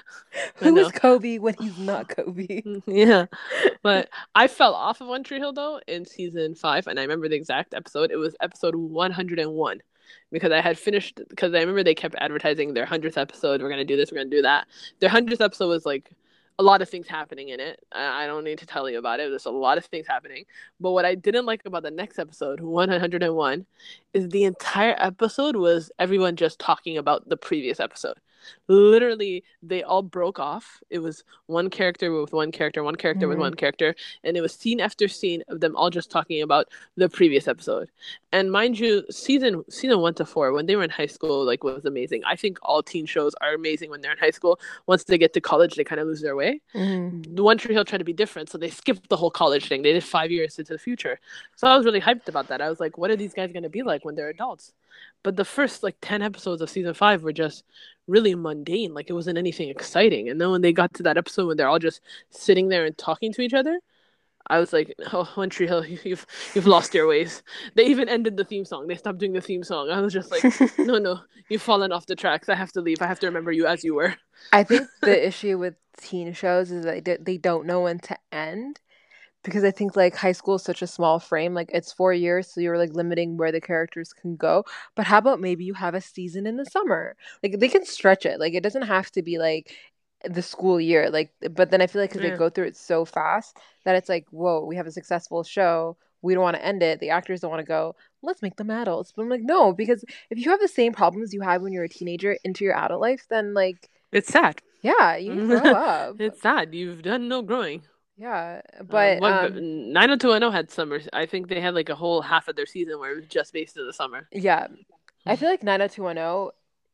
[SPEAKER 3] I
[SPEAKER 2] Who is
[SPEAKER 3] know.
[SPEAKER 2] Kobe when he's not Kobe?
[SPEAKER 3] Yeah. But I fell off of One Tree Hill though in season five, and I remember the exact episode. It was episode one hundred and one because I had finished because I remember they kept advertising their hundredth episode. We're gonna do this. We're gonna do that. Their hundredth episode was like a lot of things happening in it. I I don't need to tell you about it. There's a lot of things happening. But what I didn't like about the next episode, one hundred and one, is the entire episode was everyone just talking about the previous episode. Literally, they all broke off. It was one character with one character, one character with
[SPEAKER 2] Hmm.
[SPEAKER 3] one character, and it was scene after scene of them all just talking about the previous episode. And mind you, season season one to four, when they were in high school, like was amazing. I think all teen shows are amazing when they're in high school. Once they get to college, they kind of lose their way.
[SPEAKER 2] Hmm.
[SPEAKER 3] The One Tree Hill tried to be different, so they skipped the whole college thing. They did five years into the future. So I was really hyped about that. I was like, what are these guys gonna be like when they're adults? But the first like ten episodes of season five were just really mundane. Like it wasn't anything exciting. And then when they got to that episode when they're all just sitting there and talking to each other, I was like, oh, One Tree Hill, you've you've lost your ways. They even ended the theme song. They stopped doing the theme song. I was just like, no, no, you've fallen off the tracks. I have to leave. I have to remember you as you were.
[SPEAKER 2] I think the issue with teen shows is that they, they don't know when to end. Because I think like high school is such a small frame, like it's four years, so you're like limiting where the characters can go. But how about maybe you have a season in the summer? Like they can stretch it. Like it doesn't have to be like the school year. Like, but then I feel like because
[SPEAKER 3] Yeah.
[SPEAKER 2] they go through it so fast that it's like, whoa, we have a successful show. We don't want to end it. The actors don't want to go. Let's make them adults. But I'm like, no, because if you have the same problems you had when you were a teenager into your adult life, then like
[SPEAKER 3] It's sad.
[SPEAKER 2] yeah, you grow up.
[SPEAKER 3] It's sad. You've done no growing.
[SPEAKER 2] Yeah, but
[SPEAKER 3] um, what,
[SPEAKER 2] um,
[SPEAKER 3] nine oh two one oh had summer. I think they had like a whole half of their season where it was just based in the summer.
[SPEAKER 2] Yeah, I feel like nine oh two one oh,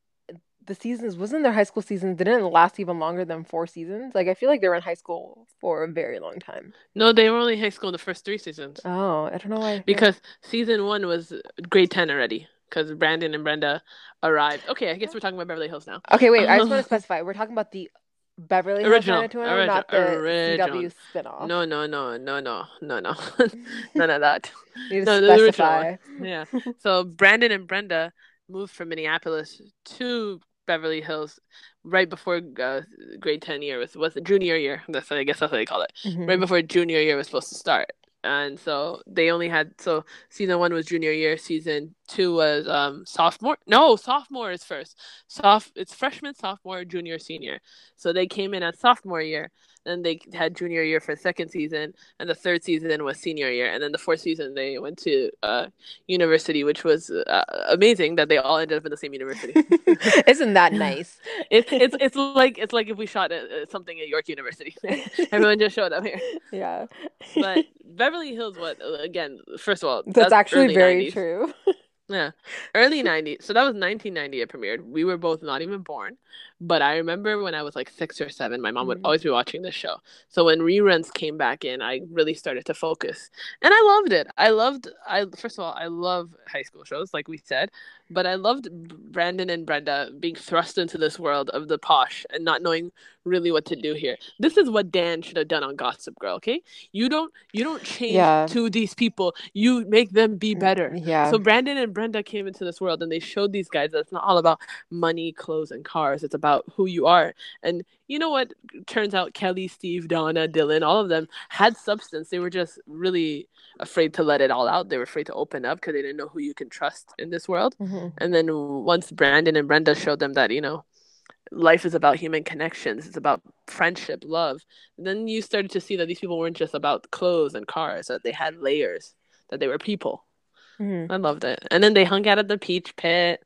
[SPEAKER 2] the seasons wasn't their high school seasons didn't last even longer than four seasons. Like I feel like they were in high school for a very long time.
[SPEAKER 3] No, they were only in high school in the first three seasons.
[SPEAKER 2] Oh, I don't know why.
[SPEAKER 3] Because season one was grade ten already. Because Brandon and Brenda arrived. Okay, I guess we're talking about Beverly Hills now.
[SPEAKER 2] Okay, wait. I just want to specify. We're talking about the Beverly Hills
[SPEAKER 3] Original,
[SPEAKER 2] nine oh two one oh,
[SPEAKER 3] original,
[SPEAKER 2] not the
[SPEAKER 3] original.
[SPEAKER 2] C W spinoff.
[SPEAKER 3] No, no, no, no, no, no, no. None of that.
[SPEAKER 2] You need
[SPEAKER 3] No,
[SPEAKER 2] to
[SPEAKER 3] the original
[SPEAKER 2] specify.
[SPEAKER 3] one. Yeah. So Brandon and Brenda moved from Minneapolis to Beverly Hills right before uh, grade ten year was was the junior year. That's I guess that's what they call it.
[SPEAKER 2] Mhm.
[SPEAKER 3] Right before junior year was supposed to start. And so they only had so season one was junior year, season two was um sophomore. No, sophomore is first. Soph it's freshman, sophomore, junior, senior. So they came in at sophomore year. Then they had junior year for the second season, and the third season was senior year, and then the fourth season they went to uh, university, which was uh, amazing that they all ended up in the same university.
[SPEAKER 2] Isn't that nice?
[SPEAKER 3] It's it's it's like it's like if we shot uh, something at York University, everyone just showed up here.
[SPEAKER 2] Yeah,
[SPEAKER 3] but Beverly Hills, what again? First of all,
[SPEAKER 2] that's,
[SPEAKER 3] that's
[SPEAKER 2] actually
[SPEAKER 3] early
[SPEAKER 2] very
[SPEAKER 3] nineties.
[SPEAKER 2] true.
[SPEAKER 3] Yeah, early nineties. So that was nineteen ninety it premiered. We were both not even born. But I remember when I was like six or seven, my mom would
[SPEAKER 2] Mhm.
[SPEAKER 3] always be watching this show. So when reruns came back in, I really started to focus. And I loved it. I loved, I first of all, I love high school shows, like we said. But I loved Brandon and Brenda being thrust into this world of the posh and not knowing really what to do here. This is what Dan should have done on Gossip Girl, okay? You don't you don't change
[SPEAKER 2] Yeah.
[SPEAKER 3] to these people. You make them be better.
[SPEAKER 2] Yeah.
[SPEAKER 3] So Brandon and Brenda came into this world and they showed these guys that it's not all about money, clothes, and cars. It's about who you are. And you know what? Turns out Kelly, Steve, Donna, Dylan, all of them had substance. They were just really afraid to let it all out. They were afraid to open up because they didn't know who you can trust in this world.
[SPEAKER 2] Mhm.
[SPEAKER 3] And then once Brandon and Brenda showed them that, you know, life is about human connections, it's about friendship, love, then you started to see that these people weren't just about clothes and cars, that they had layers, that they were people.
[SPEAKER 2] Mhm.
[SPEAKER 3] I loved it. And then they hung out at the Peach Pit.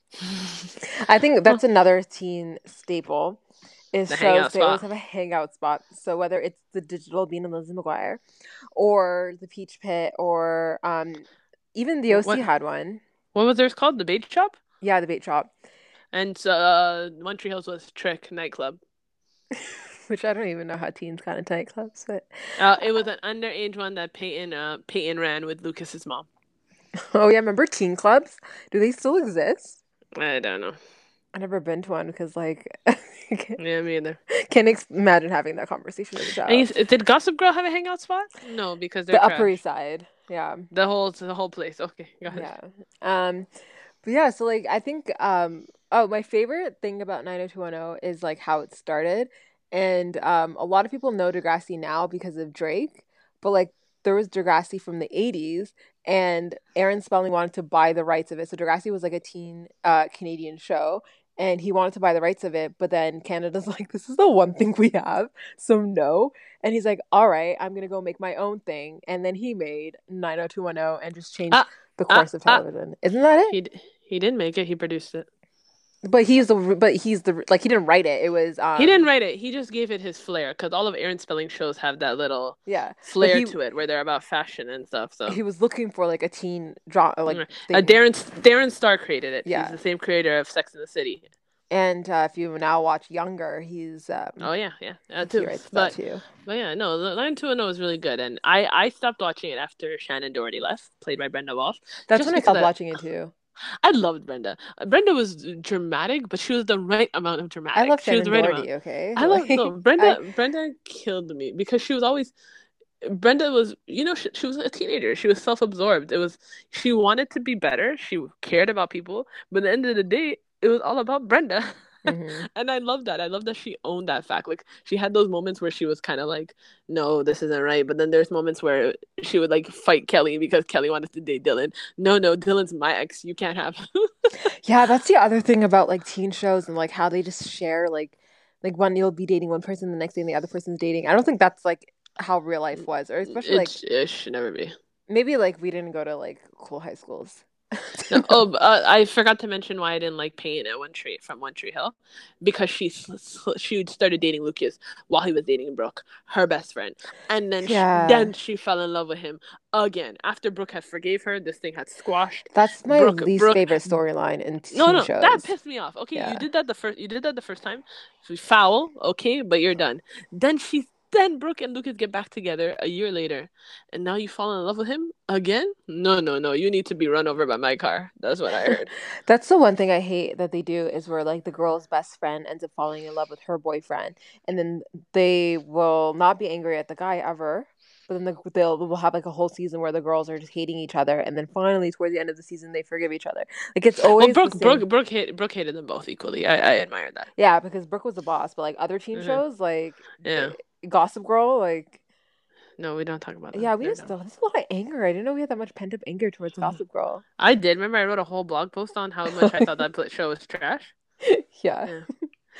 [SPEAKER 2] I think that's another teen staple. Is
[SPEAKER 3] The
[SPEAKER 2] shows
[SPEAKER 3] hangout
[SPEAKER 2] they always
[SPEAKER 3] spot.
[SPEAKER 2] have a hangout spot. So whether it's the Digital Bean and Lizzie McGuire, or the Peach Pit, or um, even the O C
[SPEAKER 3] What-
[SPEAKER 2] had one.
[SPEAKER 3] What was theirs called? The Bait Shop?
[SPEAKER 2] Yeah, the bait shop,
[SPEAKER 3] And uh, One Tree Hills was Trick Nightclub.
[SPEAKER 2] which I don't even know how teens kind of nightclubs, but
[SPEAKER 3] Uh, it was an underage one that Peyton uh, Peyton ran with Lucas's mom.
[SPEAKER 2] oh yeah, remember teen clubs? Do they still exist?
[SPEAKER 3] I don't know.
[SPEAKER 2] I've never been to one because like can't,
[SPEAKER 3] Yeah, me either.
[SPEAKER 2] can't ex- imagine having that conversation with a child.
[SPEAKER 3] And you, did Gossip Girl have a hangout spot? No, because they're
[SPEAKER 2] The
[SPEAKER 3] trash.
[SPEAKER 2] Upper East Side, yeah.
[SPEAKER 3] The whole the whole place. Okay, go ahead.
[SPEAKER 2] Yeah. Um, but yeah, so like I think um oh my favorite thing about nine oh two one oh is like how it started. And um a lot of people know Degrassi now because of Drake, but like there was Degrassi from the eighties and Aaron Spelling wanted to buy the rights of it. So Degrassi was like a teen uh Canadian show and he wanted to buy the rights of it, but then Canada's like, this is the one thing we have, so no. And he's like, all right, I'm gonna go make my own thing. And then he made nine oh two one oh and just changed
[SPEAKER 3] Ah,
[SPEAKER 2] the course
[SPEAKER 3] ah,
[SPEAKER 2] of
[SPEAKER 3] ah.
[SPEAKER 2] television. Isn't that it?
[SPEAKER 3] He d- he didn't make it. He produced it.
[SPEAKER 2] But he's the but he's the like he didn't write it. It was um
[SPEAKER 3] He didn't write it. He just gave it his flair because all of Aaron Spelling shows have that little
[SPEAKER 2] yeah.
[SPEAKER 3] flair
[SPEAKER 2] he-
[SPEAKER 3] to it where they're about fashion and stuff. So
[SPEAKER 2] He was looking for like a teen drama like
[SPEAKER 3] uh,
[SPEAKER 2] thing.
[SPEAKER 3] Darren Darren Star created it.
[SPEAKER 2] Yeah.
[SPEAKER 3] He's the same creator of Sex and the City.
[SPEAKER 2] And uh, if you now watch Younger, he's um
[SPEAKER 3] Oh yeah, yeah, uh,
[SPEAKER 2] he
[SPEAKER 3] too.
[SPEAKER 2] writes that
[SPEAKER 3] But
[SPEAKER 2] too.
[SPEAKER 3] but yeah, no, the nine two one oh is really good, and I I stopped watching it after Shannon Doherty left, played by Brenda Walsh.
[SPEAKER 2] That's
[SPEAKER 3] just
[SPEAKER 2] when I
[SPEAKER 3] because
[SPEAKER 2] stopped
[SPEAKER 3] I-
[SPEAKER 2] watching it too.
[SPEAKER 3] I loved Brenda. Uh, Brenda was dramatic, but she was the right amount of
[SPEAKER 2] I love
[SPEAKER 3] dramatic. She was
[SPEAKER 2] Shannon
[SPEAKER 3] the right amount.
[SPEAKER 2] Doherty, okay?
[SPEAKER 3] I love no
[SPEAKER 2] Like I
[SPEAKER 3] Brenda. Brenda killed me because she was always Brenda was, you know, she, she was a teenager. She was self-absorbed. It was she wanted to be better. She cared about people, but at the end of the day, it was all about Brenda.
[SPEAKER 2] hmm
[SPEAKER 3] And I love that. I love that she owned that fact. Like she had those moments where she was kind of like, "No, this isn't right." But then there's moments where she would like fight Kelly because Kelly wanted to date Dylan. No, no, Dylan's my ex. You can't have him.
[SPEAKER 2] Yeah, that's the other thing about like teen shows and like how they just share like like one you'll be dating one person, the next day the other person's dating. I don't think that's like how real life was, or especially like
[SPEAKER 3] It, it should never be.
[SPEAKER 2] maybe like we didn't go to like cool high schools
[SPEAKER 3] No,
[SPEAKER 2] to know.
[SPEAKER 3] oh, uh, I forgot to mention why I didn't like Payne at One Tree from One Tree Hill, because she she started dating Lucas while he was dating Brooke, her best friend, and then she,
[SPEAKER 2] Yeah,
[SPEAKER 3] then she fell in love with him again after Brooke had forgave her. This thing had squashed.
[SPEAKER 2] that's my
[SPEAKER 3] Brooke,
[SPEAKER 2] least
[SPEAKER 3] Brooke,
[SPEAKER 2] favorite storyline in
[SPEAKER 3] no,
[SPEAKER 2] teen
[SPEAKER 3] no, that
[SPEAKER 2] shows.
[SPEAKER 3] pissed me off. Okay, you
[SPEAKER 2] Yeah.
[SPEAKER 3] did that the first, you did that the first time, so foul. Okay, but you're done. Then she, then Brooke and Lucas get back together a year later, and now you fall in love with him again? No, no, no. You need to be run over by my car. That's what I heard.
[SPEAKER 2] That's the one thing I hate that they do is where like the girl's best friend ends up falling in love with her boyfriend, and then they will not be angry at the guy ever, but then the, they'll will have like a whole season where the girls are just hating each other, and then finally towards the end of the season they forgive each other. Like it's
[SPEAKER 3] Well,
[SPEAKER 2] always the
[SPEAKER 3] Brooke,
[SPEAKER 2] same.
[SPEAKER 3] Brooke, Brooke, hate, Brooke hated them both equally. I, I admire that.
[SPEAKER 2] Yeah, because Brooke was the boss, but like other teen
[SPEAKER 3] Hmm.
[SPEAKER 2] shows like
[SPEAKER 3] Yeah.
[SPEAKER 2] the Gossip Girl, like
[SPEAKER 3] No, we don't talk about them.
[SPEAKER 2] yeah, we
[SPEAKER 3] They're
[SPEAKER 2] just
[SPEAKER 3] dumb.
[SPEAKER 2] there's a lot of anger. I didn't know we had that much pent up anger towards Gossip Girl.
[SPEAKER 3] I did. Remember, I wrote a whole blog post on how much I thought that pl- show was trash.
[SPEAKER 2] Yeah.
[SPEAKER 3] Yeah.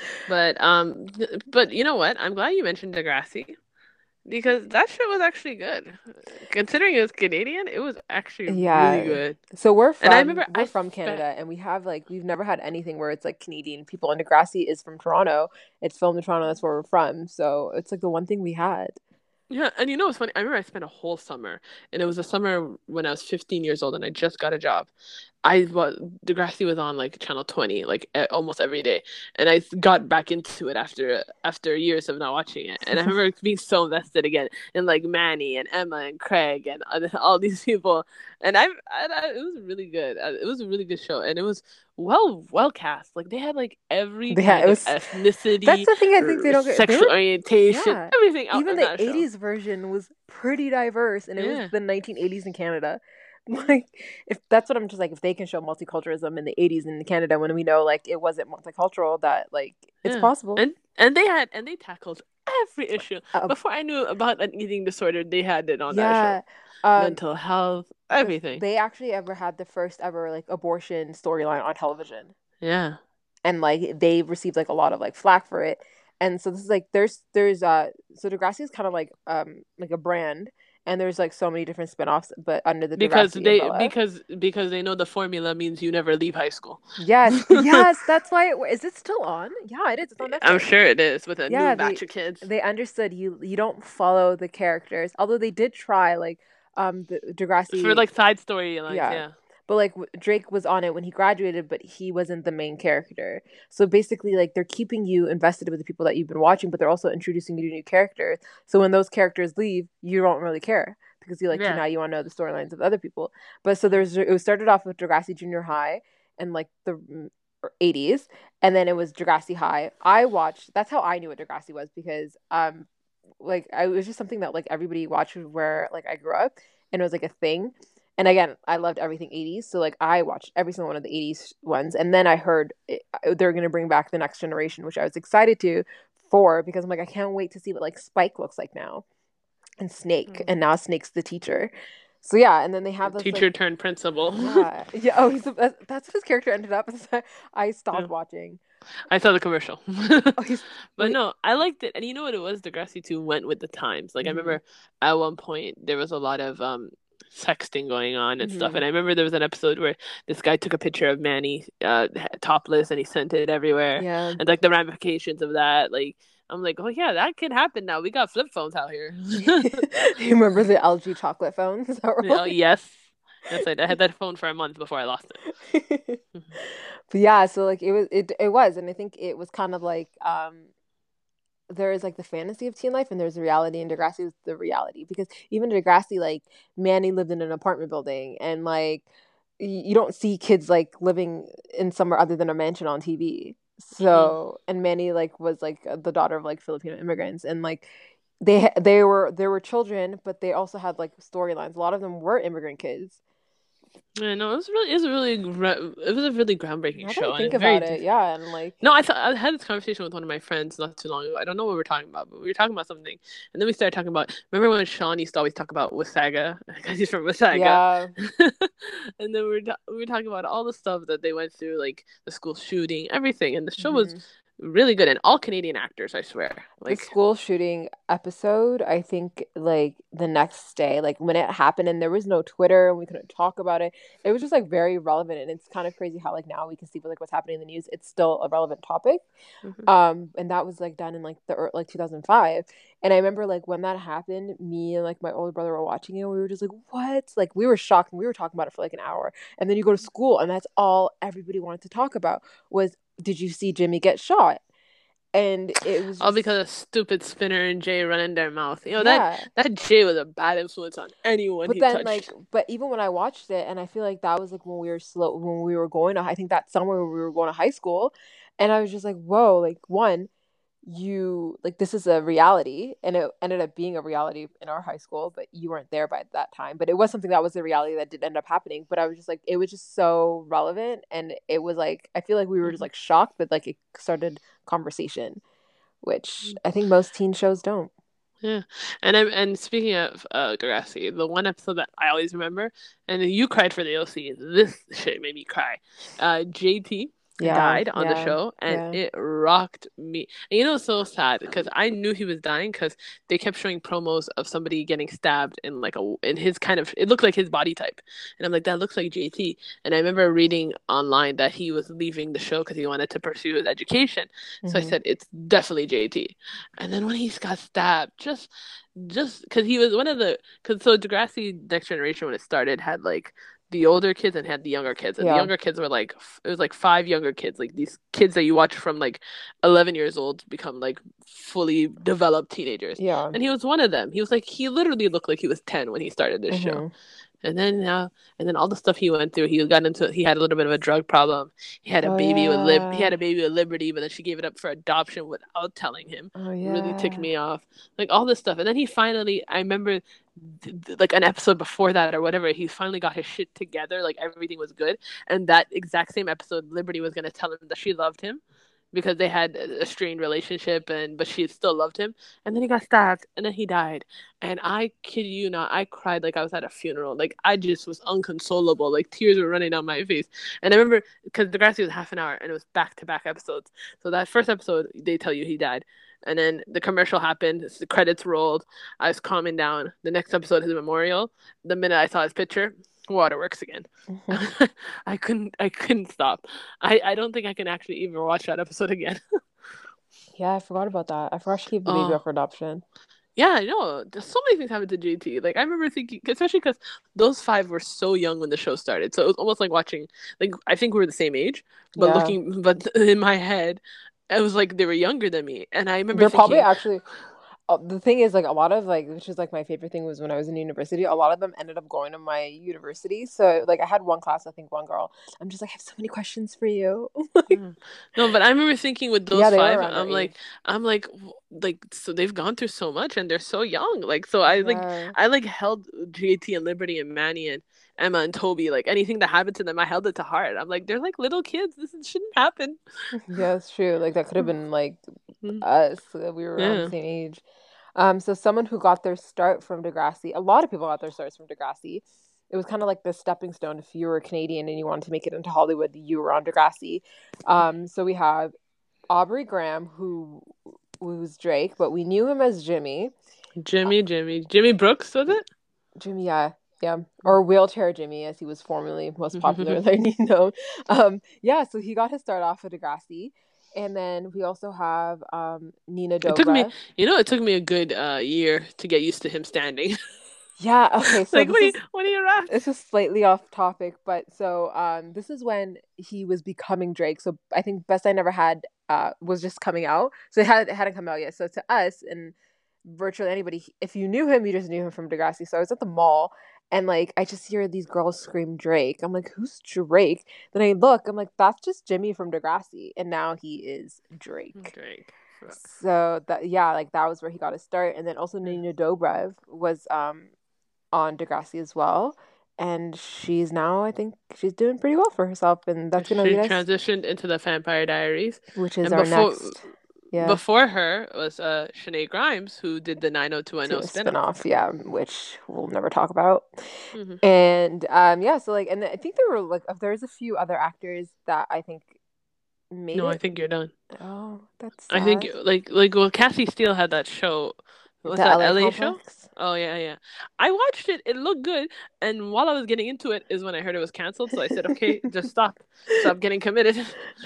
[SPEAKER 3] But um, th- but you know what? I'm glad you mentioned Degrassi because that show was actually good. Considering it was Canadian, it was actually really
[SPEAKER 2] Yeah.
[SPEAKER 3] good.
[SPEAKER 2] So we're
[SPEAKER 3] And I
[SPEAKER 2] from
[SPEAKER 3] remember
[SPEAKER 2] we're
[SPEAKER 3] I
[SPEAKER 2] from
[SPEAKER 3] spent
[SPEAKER 2] Canada and we have like we've never had anything where it's like Canadian people and Degrassi is from Toronto. It's filmed in Toronto, that's where we're from. So it's like the one thing we had.
[SPEAKER 3] yeah, and you know what's funny? I remember I spent a whole summer, and it was a summer when I was fifteen years old, and I just got a job. I was Degrassi was on like channel twenty like e- almost every day, and I got back into it after after years of not watching it. And I remember being so invested again in like Manny and Emma and Craig and uh, all these people, and I, I, I it was really good. Uh, It was a really good show, and it was well well cast. Like they had like every
[SPEAKER 2] Yeah, it
[SPEAKER 3] kind of
[SPEAKER 2] was that's
[SPEAKER 3] ethnicity,
[SPEAKER 2] the thing I think they
[SPEAKER 3] r-
[SPEAKER 2] don't get. They were
[SPEAKER 3] sexual orientation,
[SPEAKER 2] yeah.
[SPEAKER 3] everything out
[SPEAKER 2] Even
[SPEAKER 3] in
[SPEAKER 2] the
[SPEAKER 3] that show.
[SPEAKER 2] eighties version was pretty diverse and it was
[SPEAKER 3] Yeah.
[SPEAKER 2] the nineteen eighties in Canada. Like if that's what I'm just like if they can show multiculturalism in the eighties in Canada when we know like it wasn't multicultural that like it's
[SPEAKER 3] Yeah,
[SPEAKER 2] possible.
[SPEAKER 3] and and they had and they tackled every issue.
[SPEAKER 2] Uh,
[SPEAKER 3] Before I knew about an eating disorder, they had it on that show.
[SPEAKER 2] yeah. Um
[SPEAKER 3] Mental health,
[SPEAKER 2] the,
[SPEAKER 3] everything.
[SPEAKER 2] they actually ever had the first ever like abortion storyline on television
[SPEAKER 3] Yeah,
[SPEAKER 2] and like they received like a lot of like flack for it and so this is like there's there's uh so Degrassi is kind of like um like a brand and there's like so many different spin-offs but under the
[SPEAKER 3] because
[SPEAKER 2] Degrassi
[SPEAKER 3] they
[SPEAKER 2] umbrella.
[SPEAKER 3] because because they know the formula means you never leave high school.
[SPEAKER 2] Yes, yes, that's why it, is it still on? Yeah, it is. It's on
[SPEAKER 3] I'm
[SPEAKER 2] Netflix.
[SPEAKER 3] sure it is with a new
[SPEAKER 2] Yeah, they
[SPEAKER 3] batch of kids
[SPEAKER 2] they understood you you don't follow the characters although they did try like um the
[SPEAKER 3] for
[SPEAKER 2] Degrassi.
[SPEAKER 3] like side storylines.
[SPEAKER 2] Yeah.
[SPEAKER 3] Yeah,
[SPEAKER 2] But like w- Drake was on it when he graduated, but he wasn't the main character. So basically, like they're keeping you invested with the people that you've been watching, but they're also introducing you to new characters. So when those characters leave, you don't really care because you like to
[SPEAKER 3] yeah.
[SPEAKER 2] now you want to know the storylines of other people. But so there's it was started off with Degrassi Junior High and like the mm, eighties, and then it was Degrassi High. I watched. That's how I knew what Degrassi was because um like I, it was just something that like everybody watched where like I grew up and it was like a thing. And again, I loved everything eighties, so like I watched every single one of the eighties ones, and then I heard it, they're gonna bring back the next generation, which I was excited to for because I'm like I can't wait to see what like Spike looks like now and Snake,
[SPEAKER 3] Mm.
[SPEAKER 2] and now Snake's the teacher. So yeah, and then they have this
[SPEAKER 3] Teacher
[SPEAKER 2] like
[SPEAKER 3] turned principal.
[SPEAKER 2] yeah yeah oh he's that's, that's what his character ended up. I
[SPEAKER 3] Yeah.
[SPEAKER 2] stopped watching.
[SPEAKER 3] I saw the commercial.
[SPEAKER 2] Oh he's
[SPEAKER 3] But
[SPEAKER 2] wait
[SPEAKER 3] no, I liked it. And you know what it was? Degrassi two went with the times. Like I
[SPEAKER 2] mm-hmm,
[SPEAKER 3] remember at one point there was a lot of um sexting going on and stuff.
[SPEAKER 2] mm-hmm.
[SPEAKER 3] And I remember there was an episode where this guy took a picture of Manny uh topless and he sent it everywhere.
[SPEAKER 2] Yeah.
[SPEAKER 3] And like the ramifications of that, like I'm like, oh yeah, that can happen now. We got flip phones out here.
[SPEAKER 2] You remember the L G chocolate phones that were
[SPEAKER 3] Oh
[SPEAKER 2] like
[SPEAKER 3] yes. That's right. I had that phone for a month before I lost it.
[SPEAKER 2] but yeah, so like it was it it was and I think it was kind of like um there is like the fantasy of teen life and there's the reality and Degrassi is the reality because even Degrassi like Manny lived in an apartment building and like you don't see kids like living in somewhere other than a mansion on T V.
[SPEAKER 3] Mm-hmm.
[SPEAKER 2] So, and Manny like was like the daughter of like Filipino immigrants, and like they they were there were children, but they also had like storylines. A lot of them were immigrant kids.
[SPEAKER 3] Yeah, no, it was really, it was a really, it was a really groundbreaking
[SPEAKER 2] Now that I
[SPEAKER 3] show, and
[SPEAKER 2] think
[SPEAKER 3] it's very
[SPEAKER 2] about it,
[SPEAKER 3] different.
[SPEAKER 2] yeah, and like
[SPEAKER 3] No, I thought I had this conversation with one of my friends not too long ago. I don't know what we were talking about, but we were talking about something, and then we started talking about. Remember when Sean used to always talk about Wasaga because he's from Wasaga,
[SPEAKER 2] yeah.
[SPEAKER 3] and then we were ta- we were talking about all the stuff that they went through, like the school shooting, everything, and the show was
[SPEAKER 2] hmm
[SPEAKER 3] really good, and all Canadian actors, I swear.
[SPEAKER 2] The
[SPEAKER 3] Like,
[SPEAKER 2] school shooting episode, I think like the next day, like when it happened and there was no Twitter and we couldn't talk about it, it was just like very relevant. And it's kind of crazy how like now we can see like what's happening in the news. It's still a relevant topic.
[SPEAKER 3] mhm.
[SPEAKER 2] Um, and that was like done in like the ear- like two thousand five. And I remember like when that happened, me and like my older brother were watching it and we were just like, what? Like we were shocked and we were talking about it for like an hour. And then you go to school and that's all everybody wanted to talk about was, did you see Jimmy get shot? And it was
[SPEAKER 3] All
[SPEAKER 2] just,
[SPEAKER 3] because of stupid Spinner and Jay running their mouth. You know that
[SPEAKER 2] yeah.
[SPEAKER 3] that Jay was a bad influence on anyone
[SPEAKER 2] But
[SPEAKER 3] he
[SPEAKER 2] then like,
[SPEAKER 3] touched.
[SPEAKER 2] but even when I watched it, and I feel like that was like when we were slow, when we were going to, I think that summer we were going to high school, and I was just like, whoa, like one, you like this is a reality, and it ended up being a reality in our high school, but you weren't there by that time. But it was something that was a reality that did end up happening. But I was just like, it was just so relevant, and it was like I feel like we were just
[SPEAKER 3] Mhm.
[SPEAKER 2] like shocked, but like it started conversation, which I think most teen shows don't.
[SPEAKER 3] Yeah, and I'm and speaking of uh Degrassi, the one episode that I always remember, and you cried for the O C. This shit made me cry. Uh, J T
[SPEAKER 2] Yeah,
[SPEAKER 3] died on the
[SPEAKER 2] yeah,
[SPEAKER 3] show, and
[SPEAKER 2] yeah.
[SPEAKER 3] it rocked me. And you know, it's so sad because I knew he was dying because they kept showing promos of somebody getting stabbed in like a in his kind of it looked like his body type, and I'm like that looks like J T. And I remember reading online that he was leaving the show because he wanted to pursue his education. So I
[SPEAKER 2] hmm
[SPEAKER 3] said it's definitely J T. And then when he got stabbed, just just because he was one of the because so Degrassi Next Generation when it started had like the older kids and had the younger kids, and the
[SPEAKER 2] Yeah.
[SPEAKER 3] younger kids were like it was like five younger kids, like these kids that you watch from like eleven years old become like fully developed teenagers,
[SPEAKER 2] Yeah.
[SPEAKER 3] and he was one of them. He was like he literally looked like he was ten when he started this show.
[SPEAKER 2] hmm
[SPEAKER 3] And then uh, and then all the stuff he went through, he got into he had a little bit of a drug problem. He had a
[SPEAKER 2] Oh
[SPEAKER 3] baby with Lib he
[SPEAKER 2] yeah.
[SPEAKER 3] had a baby with Liberty, but then she gave it up for adoption without telling him.
[SPEAKER 2] Oh
[SPEAKER 3] Really ticked
[SPEAKER 2] yeah.
[SPEAKER 3] me off. Like all this stuff. And then he finally I remember th- th- like an episode before that or whatever, he finally got his shit together, like everything was good. And that exact same episode, Liberty was gonna tell him that she loved him because they had a strained relationship and but she still loved him, and then he got stabbed and then he died, and I kid you not, I cried like I was at a funeral. Like I just was unconsolable, like tears were running down my face. And I remember because Degrassi was half an hour and it was back to back episodes, so that first episode they tell you he died, and then the commercial happened, the credits rolled, I was calming down. The next episode, his memorial, the minute I saw his picture, waterworks again.
[SPEAKER 2] Mhm.
[SPEAKER 3] I couldn't I couldn't stop. I, I don't think I can actually even watch that episode again.
[SPEAKER 2] Yeah, I forgot about that. I forgot she gave the baby
[SPEAKER 3] Oh,
[SPEAKER 2] up for adoption.
[SPEAKER 3] yeah, I know. There's so many things happened to J T. Like I remember thinking, especially because those five were so young when the show started, so it was almost like watching. Like I think we were the same age, but
[SPEAKER 2] Yeah.
[SPEAKER 3] looking, but in my head, it was like they were younger than me, and I remember
[SPEAKER 2] They're probably
[SPEAKER 3] thinking,
[SPEAKER 2] actually uh, the thing is like a lot of like which is like my favorite thing was when I was in university, a lot of them ended up going to my university. So like I had one class, I think one girl. I'm just like I have so many questions for you. Like
[SPEAKER 3] hmm. No, but I remember thinking with
[SPEAKER 2] yeah,
[SPEAKER 3] those
[SPEAKER 2] they were
[SPEAKER 3] five,
[SPEAKER 2] around our
[SPEAKER 3] I'm
[SPEAKER 2] age.
[SPEAKER 3] like, I'm like, w- like, so they've gone through so much and they're so young. Like, so I like,
[SPEAKER 2] Yeah.
[SPEAKER 3] I like held J T and Liberty and Manny and Emma and Toby. Like anything that happened to them, I held it to heart. I'm like, they're like little kids. This is- shouldn't happen.
[SPEAKER 2] Yeah, it's true. Like that could have been like
[SPEAKER 3] Mhm.
[SPEAKER 2] us. uh, We were around the
[SPEAKER 3] Yeah.
[SPEAKER 2] same age. Um, so someone who got their start from Degrassi, a lot of people got their starts from Degrassi. It was kind of like the stepping stone. If you were Canadian and you wanted to make it into Hollywood, you were on Degrassi. Um, so we have Aubrey Graham, who was Drake, but we knew him as Jimmy. Uh,
[SPEAKER 3] Jimmy, Jimmy, Jimmy Brooks, was it?
[SPEAKER 2] Jimmy, yeah, yeah, or Wheelchair Jimmy, as he was formerly most popularly known. Um, yeah, so he got his start off at Degrassi, and then we also have um, Nina
[SPEAKER 3] It took me,
[SPEAKER 2] Dobrev.
[SPEAKER 3] you know, it took me a good uh year to get used to him standing.
[SPEAKER 2] Yeah, okay, so
[SPEAKER 3] Like,
[SPEAKER 2] this
[SPEAKER 3] what are you,
[SPEAKER 2] is
[SPEAKER 3] what are your raps?
[SPEAKER 2] this is slightly off topic, but so um this is when he was becoming Drake. So I think Best I Never Had uh was just coming out. So it had it hadn't come out yet. So to us and virtually anybody, if you knew him, you just knew him from Degrassi. So I was at the mall and like I just hear these girls scream Drake. I'm like, who's Drake? Then I look, I'm like, that's just Jimmy from Degrassi, and now he is Drake.
[SPEAKER 3] Drake.
[SPEAKER 2] So that yeah, like that was where he got his start, and then also Nina Dobrev was um on Degrassi as well, and she's now I think she's doing pretty well for herself, and that's gonna
[SPEAKER 3] She
[SPEAKER 2] lead us,
[SPEAKER 3] transitioned into the Vampire Diaries,
[SPEAKER 2] which is
[SPEAKER 3] and
[SPEAKER 2] our
[SPEAKER 3] before
[SPEAKER 2] next yeah
[SPEAKER 3] before her was uh Shanae Grimes, who did the nine oh two one oh
[SPEAKER 2] to spin
[SPEAKER 3] spinoff.
[SPEAKER 2] off, yeah, which we'll never talk about.
[SPEAKER 3] Mm-hmm.
[SPEAKER 2] And um yeah, so like, and I think there were like there's a few other actors that I think made
[SPEAKER 3] No,
[SPEAKER 2] it.
[SPEAKER 3] I think you're done.
[SPEAKER 2] Oh, that's
[SPEAKER 3] I think
[SPEAKER 2] sad.
[SPEAKER 3] like like well, Cassie Steele had that show. What's
[SPEAKER 2] The
[SPEAKER 3] that
[SPEAKER 2] L A
[SPEAKER 3] L A show?
[SPEAKER 2] Complex.
[SPEAKER 3] Oh yeah, yeah. I watched it. It looked good, and while I was getting into it, is when I heard it was canceled. So I said, "Okay, just stop, stop getting committed."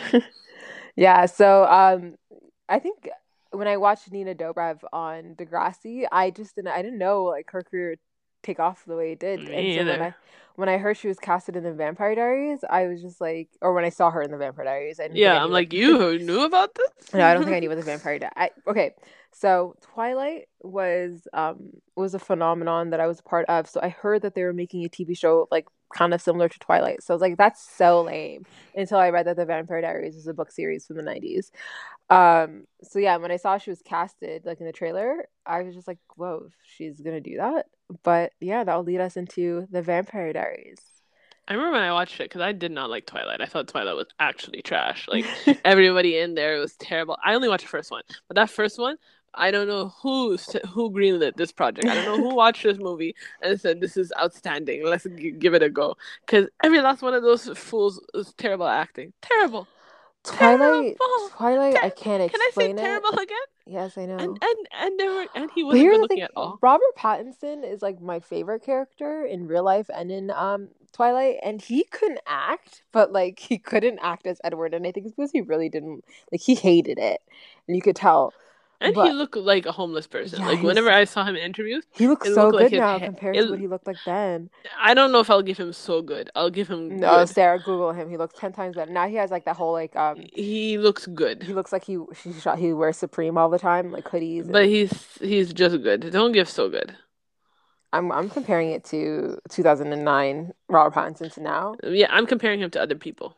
[SPEAKER 2] Yeah. So um, I think when I watched Nina Dobrev on Degrassi, I just didn't. I didn't know like her career take off the way it did,
[SPEAKER 3] Me
[SPEAKER 2] and so when
[SPEAKER 3] either.
[SPEAKER 2] I when I heard she was casted in the Vampire Diaries, I was just like, or when I saw her in the Vampire Diaries, I didn't think I
[SPEAKER 3] Yeah, I'm
[SPEAKER 2] knew
[SPEAKER 3] like,
[SPEAKER 2] it.
[SPEAKER 3] you knew about this?
[SPEAKER 2] No, I don't think I knew what the Vampire Di- I Okay, so Twilight was um was a phenomenon that I was a part of. So I heard that they were making a T V show like kind of similar to Twilight. So I was like, that's so lame. Until I read that the Vampire Diaries is a book series from the nineties. Um, so yeah, when I saw she was casted like in the trailer, I was just like, whoa, she's gonna do that. But yeah, that'll lead us into the Vampire Diaries.
[SPEAKER 3] I remember when I watched it because I did not like Twilight. I thought Twilight was actually trash. Like everybody in there was terrible. I only watched the first one, but that first one, I don't know who who greenlit this project. I don't know who watched this movie and said this is outstanding. Let's g- give it a go. Because every last one of those fools was terrible acting. Terrible.
[SPEAKER 2] Twilight,
[SPEAKER 3] Terrible.
[SPEAKER 2] Twilight, I
[SPEAKER 3] Ter-
[SPEAKER 2] can't
[SPEAKER 3] Can I say
[SPEAKER 2] explain it.
[SPEAKER 3] terrible again?
[SPEAKER 2] Yes, I know.
[SPEAKER 3] And and and there were and he
[SPEAKER 2] But
[SPEAKER 3] wasn't
[SPEAKER 2] here's
[SPEAKER 3] good
[SPEAKER 2] the
[SPEAKER 3] looking
[SPEAKER 2] thing,
[SPEAKER 3] at all.
[SPEAKER 2] Robert Pattinson is like my favorite character in real life and in um Twilight, and he couldn't act, but like he couldn't act as Edward, and I think it's because he really didn't like he hated it, and you could tell.
[SPEAKER 3] And he
[SPEAKER 2] But
[SPEAKER 3] looked like a homeless person.
[SPEAKER 2] yeah,
[SPEAKER 3] Like
[SPEAKER 2] he's
[SPEAKER 3] whenever I saw him in interviews,
[SPEAKER 2] he looks
[SPEAKER 3] it
[SPEAKER 2] so
[SPEAKER 3] looked like
[SPEAKER 2] good
[SPEAKER 3] his
[SPEAKER 2] now
[SPEAKER 3] ha-
[SPEAKER 2] compared to what
[SPEAKER 3] it.
[SPEAKER 2] he looked like then.
[SPEAKER 3] I don't know if I'll give him so good. I'll give him
[SPEAKER 2] No,
[SPEAKER 3] good.
[SPEAKER 2] Sarah, Google him. He looks ten times better now. He has like that whole like um.
[SPEAKER 3] He looks good,
[SPEAKER 2] He looks like he he shot he wears Supreme all the time, like hoodies
[SPEAKER 3] but
[SPEAKER 2] and.
[SPEAKER 3] he's he's just good. Don't give so good.
[SPEAKER 2] I'm I'm comparing it to two thousand nine Robert Pattinson to now.
[SPEAKER 3] Yeah, I'm comparing him to other people.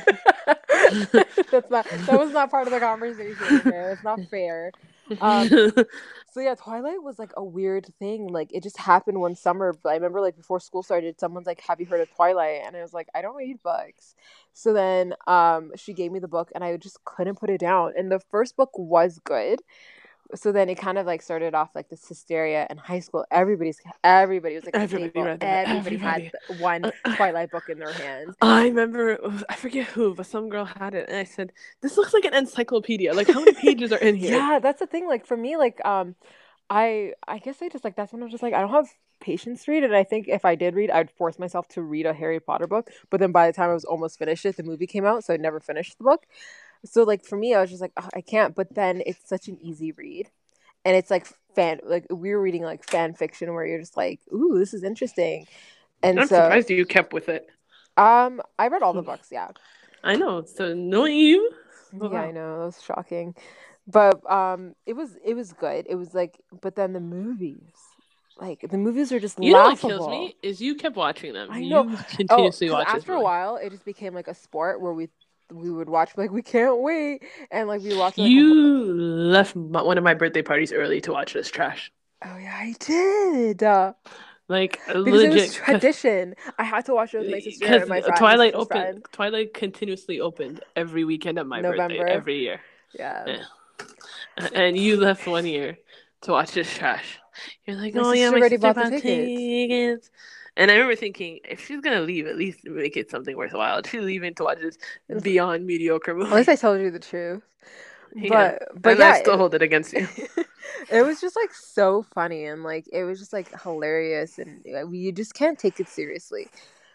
[SPEAKER 2] That's not that was not part of the conversation. Okay? It's not fair. Um, so yeah, Twilight was like a weird thing. Like it just happened one summer. But I remember like before school started, someone's like, "Have you heard of Twilight?" And I was like, "I don't read books." So then um, she gave me the book, and I just couldn't put it down. And the first book was good. So then it kind of like started off like this hysteria in high school. Everybody's everybody was like at the
[SPEAKER 3] Everybody
[SPEAKER 2] table.
[SPEAKER 3] read that.
[SPEAKER 2] Everybody
[SPEAKER 3] Everybody.
[SPEAKER 2] had one Twilight book in their hands.
[SPEAKER 3] I remember, I forget who, but some girl had it, and I said, "This looks like an encyclopedia. Like, how many pages are in here?"
[SPEAKER 2] Yeah, that's the thing. Like for me, like um, I I guess I just like that's when I was just like I don't have patience to read, and I think if I did read, I'd force myself to read a Harry Potter book. But then by the time I was almost finished it, the movie came out, so I never finished the book. So like for me, I was just like oh, I can't. But then it's such an easy read. And it's like fan like we were reading like fan fiction where you're just like, ooh, this is interesting. And
[SPEAKER 3] I'm
[SPEAKER 2] so
[SPEAKER 3] surprised you kept with it.
[SPEAKER 2] um I read all the books, yeah.
[SPEAKER 3] I know, so knowing you.
[SPEAKER 2] Oh, yeah, wow. I know, that was shocking. But um it was it was good. It was like but then the movies. Like the movies are just
[SPEAKER 3] you
[SPEAKER 2] laughable.
[SPEAKER 3] know what kills me is you kept watching them.
[SPEAKER 2] I know.
[SPEAKER 3] You continuously
[SPEAKER 2] oh,
[SPEAKER 3] watch
[SPEAKER 2] after a while it just became like a sport where we we would watch like we can't wait and like we watch like
[SPEAKER 3] you left my, one of my birthday parties early to watch this trash.
[SPEAKER 2] Oh yeah, I did. Uh,
[SPEAKER 3] like
[SPEAKER 2] because
[SPEAKER 3] legit,
[SPEAKER 2] it was tradition. I had to watch it with my sister and my friend.
[SPEAKER 3] Twilight opened. Friend. Twilight continuously opened every weekend of my November. birthday every year.
[SPEAKER 2] Yeah.
[SPEAKER 3] yeah. And you left one year to watch this trash. You're like,
[SPEAKER 2] my
[SPEAKER 3] oh yeah, my
[SPEAKER 2] already
[SPEAKER 3] sister
[SPEAKER 2] bought the tickets.
[SPEAKER 3] tickets. And I remember thinking, if she's gonna leave, at least make it something worthwhile. She's leaving to watch this beyond mediocre movie.
[SPEAKER 2] At least I told you the truth.
[SPEAKER 3] Yeah.
[SPEAKER 2] But but
[SPEAKER 3] and
[SPEAKER 2] yeah,
[SPEAKER 3] I still
[SPEAKER 2] it,
[SPEAKER 3] hold it against you.
[SPEAKER 2] It was just like so funny and like it was just like hilarious and you just can't take it seriously.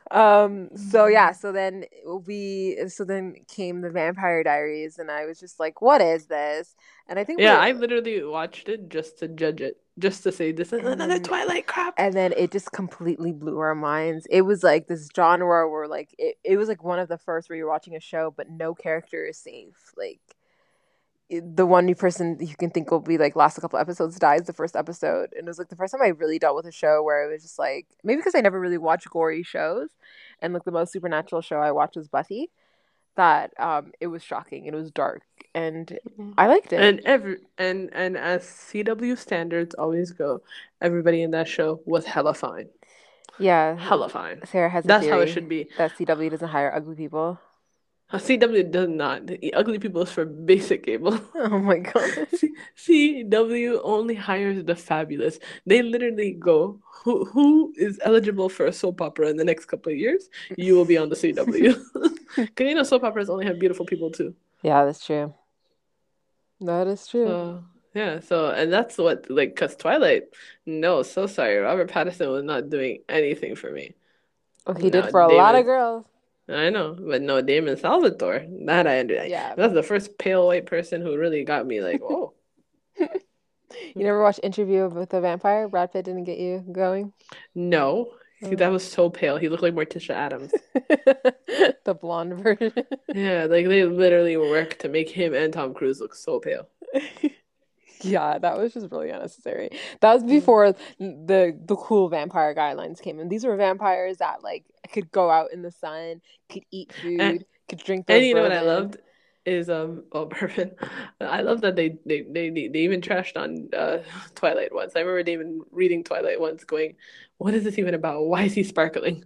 [SPEAKER 2] Um so yeah, so then we so then came the Vampire Diaries and I was just like, what is this? And I think
[SPEAKER 3] yeah, I literally watched it just to judge it, just to say this is another then, Twilight crap.
[SPEAKER 2] And then it just completely blew our minds. It was like this genre where like it, it was like one of the first where you're watching a show but no character is safe. Like the one new person you can think will be like last a couple episodes dies the first episode, and it was like the first time I really dealt with a show where it was just like maybe because I never really watched gory shows, and like the most supernatural show I watched was Buffy. That um, it was shocking. It was dark, and I liked it.
[SPEAKER 3] And every and and as C W standards always go, everybody in that show was hella fine.
[SPEAKER 2] Yeah,
[SPEAKER 3] Hella fine.
[SPEAKER 2] Sarah has a
[SPEAKER 3] That's how it
[SPEAKER 2] theory
[SPEAKER 3] should be.
[SPEAKER 2] that C W doesn't hire ugly people.
[SPEAKER 3] Uh, C W does not. The ugly people is for basic cable.
[SPEAKER 2] Oh my god.
[SPEAKER 3] C- CW only hires the fabulous. They literally go, who who is eligible for a soap opera in the next couple of years? You will be on the C W. Because you know soap operas only have beautiful people too.
[SPEAKER 2] Yeah, that's true. That is true.
[SPEAKER 3] So yeah, so and that's what like because Twilight, no, so sorry, Robert Pattinson was not doing anything for me.
[SPEAKER 2] Well, he
[SPEAKER 3] No,
[SPEAKER 2] did for a lot of
[SPEAKER 3] Damon,
[SPEAKER 2] girls.
[SPEAKER 3] I know, but no, Damon Salvatore, that I understand.
[SPEAKER 2] Yeah.
[SPEAKER 3] That's the first pale white person who really got me like, oh.
[SPEAKER 2] You never watched Interview with a Vampire? Brad Pitt didn't get you going?
[SPEAKER 3] No,
[SPEAKER 2] Oh.
[SPEAKER 3] that was so pale. He looked like Morticia Adams.
[SPEAKER 2] The blonde version.
[SPEAKER 3] Yeah, like they literally worked to make him and Tom Cruise look so pale.
[SPEAKER 2] Yeah, that was just really unnecessary. That was before the the cool vampire guidelines came in. These were vampires that like could go out in the sun, could eat food,
[SPEAKER 3] And,
[SPEAKER 2] could drink their
[SPEAKER 3] and you know
[SPEAKER 2] bourbon.
[SPEAKER 3] what I loved is um oh bourbon. I love that they they they they even trashed on uh Twilight once. I remember Damon reading Twilight once, going, "What is this even about? Why is he sparkling?"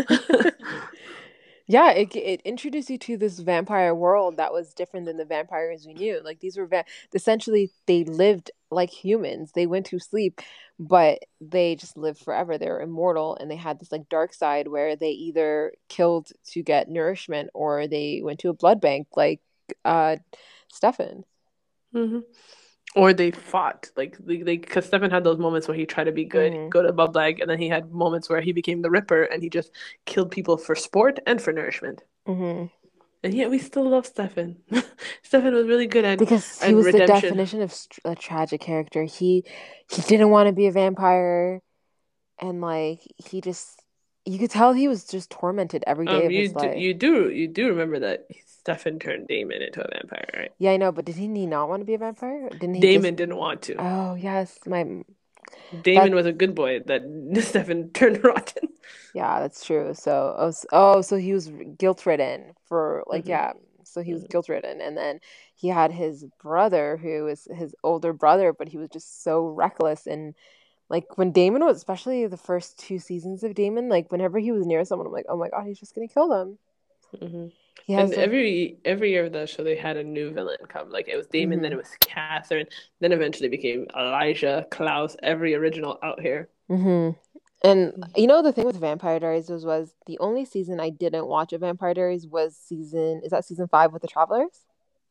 [SPEAKER 2] Yeah, it it introduced you to this vampire world that was different than the vampires we knew. Like these were va- essentially they lived like humans. They went to sleep, but they just lived forever. They were immortal, and they had this like dark side where they either killed to get nourishment or they went to a blood bank, like uh, Stefan.
[SPEAKER 3] hmm Or they fought like they because Stefan had those moments where he tried to be good,
[SPEAKER 2] Mhm.
[SPEAKER 3] go to Blood Bag, and then he had moments where he became the Ripper and he just killed people for sport and for nourishment.
[SPEAKER 2] Mhm.
[SPEAKER 3] And yet we still love Stefan. Stefan was really good at
[SPEAKER 2] Because he
[SPEAKER 3] at
[SPEAKER 2] was the
[SPEAKER 3] redemption.
[SPEAKER 2] definition of st- a tragic character. He he didn't want to be a vampire, and like he just you could tell he was just tormented every day
[SPEAKER 3] Um,
[SPEAKER 2] of
[SPEAKER 3] you
[SPEAKER 2] his
[SPEAKER 3] do
[SPEAKER 2] life.
[SPEAKER 3] you do you do remember that Stefan turned Damon into a vampire, right?
[SPEAKER 2] Yeah, I know, but did he not want to be a vampire? Didn't he
[SPEAKER 3] Damon
[SPEAKER 2] just?
[SPEAKER 3] didn't want to.
[SPEAKER 2] Oh yes, my
[SPEAKER 3] Damon
[SPEAKER 2] that
[SPEAKER 3] was a good boy that Stefan turned rotten.
[SPEAKER 2] yeah, that's true. So oh, s- oh so he was guilt ridden for like
[SPEAKER 3] hmm
[SPEAKER 2] yeah, so he was
[SPEAKER 3] hmm
[SPEAKER 2] guilt ridden, and then he had his brother who was his older brother, but he was just so reckless and like when Damon was, especially the first two seasons of Damon, like whenever he was near someone, I'm like, oh my God, he's just gonna kill them.
[SPEAKER 3] hmm
[SPEAKER 2] He
[SPEAKER 3] And
[SPEAKER 2] has a
[SPEAKER 3] every every year of that show, they had a new villain come. Like it was Damon, then
[SPEAKER 2] hmm
[SPEAKER 3] it was Catherine, then eventually became Elijah, Klaus, every original out here.
[SPEAKER 2] hmm And you know the thing with Vampire Diaries was was the only season I didn't watch of Vampire Diaries was season is that season five with the Travelers?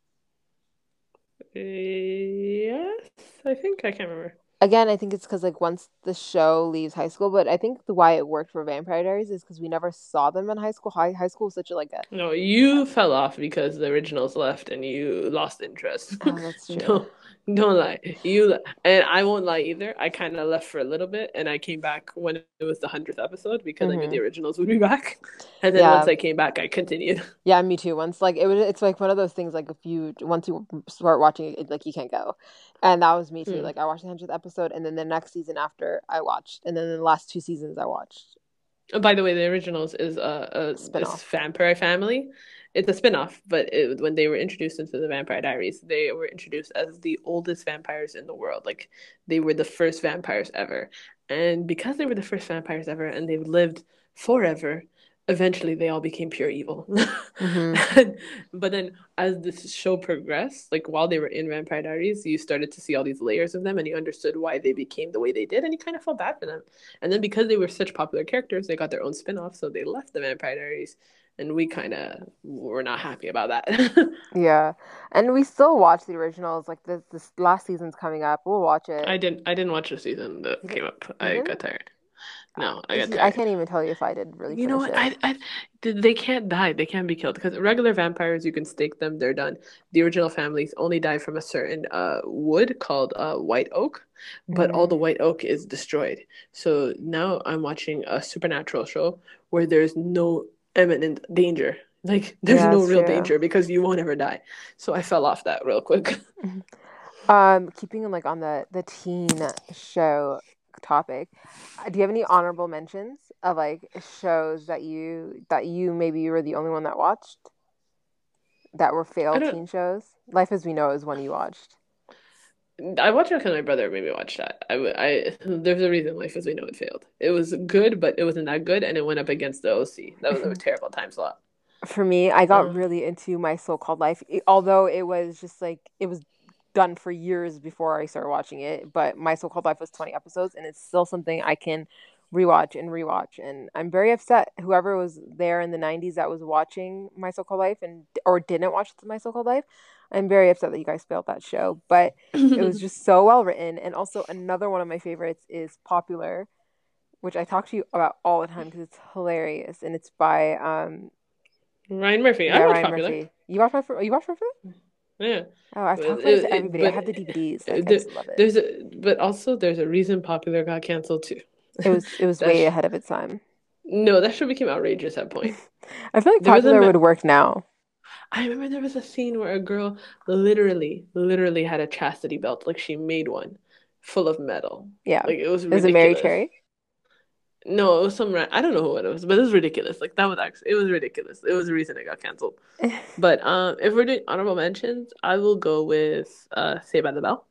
[SPEAKER 3] Yes, I think I can't remember.
[SPEAKER 2] Again, I think it's because like once the show leaves high school, but I think the why it worked for Vampire Diaries is because we never saw them in high school. High high school was such a like a
[SPEAKER 3] No, you fell off because the originals left and you lost interest.
[SPEAKER 2] oh that's true.
[SPEAKER 3] Don't don't lie. You and I won't lie either. I kind of left for a little bit and I came back when it was the hundredth episode because I knew
[SPEAKER 2] hmm
[SPEAKER 3] the originals would be back. And then once
[SPEAKER 2] Yeah,
[SPEAKER 3] I came back, I continued.
[SPEAKER 2] yeah, me too. Once like it was, it's like one of those things. Like if you once you start watching it, like you can't go, and that was me too.
[SPEAKER 3] Hmm.
[SPEAKER 2] Like I watched the hundredth episode, and then the next season after I watched, and then the last two seasons I watched.
[SPEAKER 3] Oh, by the way, the originals is uh, uh this
[SPEAKER 2] Spinoff.
[SPEAKER 3] vampire family. It's a spin-off, but it, when they were introduced into the Vampire Diaries, they were introduced as the oldest vampires in the world. Like they were the first vampires ever. And because they were the first vampires ever and they've lived forever, eventually they all became pure evil.
[SPEAKER 2] hmm
[SPEAKER 3] And, but then as this show progressed, like while they were in Vampire Diaries, you started to see all these layers of them and you understood why they became the way they did and you kind of felt bad for them. And then because they were such popular characters, they got their own spin-off, so they left the Vampire Diaries and we kind of were not happy about that.
[SPEAKER 2] Yeah, and we still watch the originals. Like this, this last season's coming up. We'll watch it.
[SPEAKER 3] I didn't I didn't watch the season that
[SPEAKER 2] You
[SPEAKER 3] came
[SPEAKER 2] didn't?
[SPEAKER 3] up.
[SPEAKER 2] You
[SPEAKER 3] I
[SPEAKER 2] didn't?
[SPEAKER 3] got tired.
[SPEAKER 2] Uh,
[SPEAKER 3] No, I got
[SPEAKER 2] I
[SPEAKER 3] tired.
[SPEAKER 2] can't even tell you if I did really
[SPEAKER 3] You know
[SPEAKER 2] finish
[SPEAKER 3] what?
[SPEAKER 2] it.
[SPEAKER 3] I, I, they can't die. They can't be killed because regular vampires, you can stake them. They're done. The original families only die from a certain uh wood called uh white oak, but all
[SPEAKER 2] hmm
[SPEAKER 3] the white oak is destroyed. So now I'm watching a supernatural show where there's no imminent danger. Like, there's
[SPEAKER 2] Yeah,
[SPEAKER 3] no
[SPEAKER 2] that's
[SPEAKER 3] real
[SPEAKER 2] true.
[SPEAKER 3] danger because you won't ever die. So I fell off that real quick.
[SPEAKER 2] Mhm. Um, keeping like on the the teen show topic, uh, do you have any honorable mentions of like shows that you that you maybe you were the only one that watched that were
[SPEAKER 3] I
[SPEAKER 2] failed
[SPEAKER 3] don't.
[SPEAKER 2] teen shows? Life as We Know is one you watched.
[SPEAKER 3] I watched it because my brother made me watch that. I, I there's a reason Life as We Know it failed. It was good, but it wasn't that good, and it went up against the O C. That was a terrible time slot.
[SPEAKER 2] For me, I got
[SPEAKER 3] Um,
[SPEAKER 2] really into My So-Called Life, e- although it was just like it was done for years before I started watching it. But My So-Called Life was twenty episodes, and it's still something I can rewatch and rewatch. And I'm very upset whoever was there in the nineties that was watching My So-Called Life and or didn't watch My So-Called Life. I'm very upset that you guys failed that show, but it was just so well written. And also another one of my favorites is Popular, which I talk to you about all the time because it's hilarious, and it's by um
[SPEAKER 3] Ryan Murphy. I
[SPEAKER 2] yeah,
[SPEAKER 3] watched
[SPEAKER 2] Ryan
[SPEAKER 3] Popular.
[SPEAKER 2] Murphy. You watch my you watch Murphy?
[SPEAKER 3] Yeah,
[SPEAKER 2] Oh, I've
[SPEAKER 3] but
[SPEAKER 2] talked about it to
[SPEAKER 3] it, it
[SPEAKER 2] everybody. I
[SPEAKER 3] but
[SPEAKER 2] have the D V Ds.
[SPEAKER 3] it,
[SPEAKER 2] Like I
[SPEAKER 3] there,
[SPEAKER 2] just love it.
[SPEAKER 3] there's a but also there's a reason Popular got canceled too.
[SPEAKER 2] It was it was way
[SPEAKER 3] That's
[SPEAKER 2] ahead of its time.
[SPEAKER 3] no, that show became outrageous at point.
[SPEAKER 2] I feel like
[SPEAKER 3] There was
[SPEAKER 2] Popular
[SPEAKER 3] a
[SPEAKER 2] would work now.
[SPEAKER 3] I remember there was a scene where a girl literally, literally had a chastity belt, like she made one full of metal.
[SPEAKER 2] Yeah.
[SPEAKER 3] Like it was
[SPEAKER 2] Is it Mary
[SPEAKER 3] ridiculous.
[SPEAKER 2] Cherry?
[SPEAKER 3] No, it was some ra- I don't know who it was, but it was ridiculous. Like that was actually it was ridiculous. It was the reason it got canceled. But um, if we're doing honorable mentions, I will go with uh, Saved by the Bell,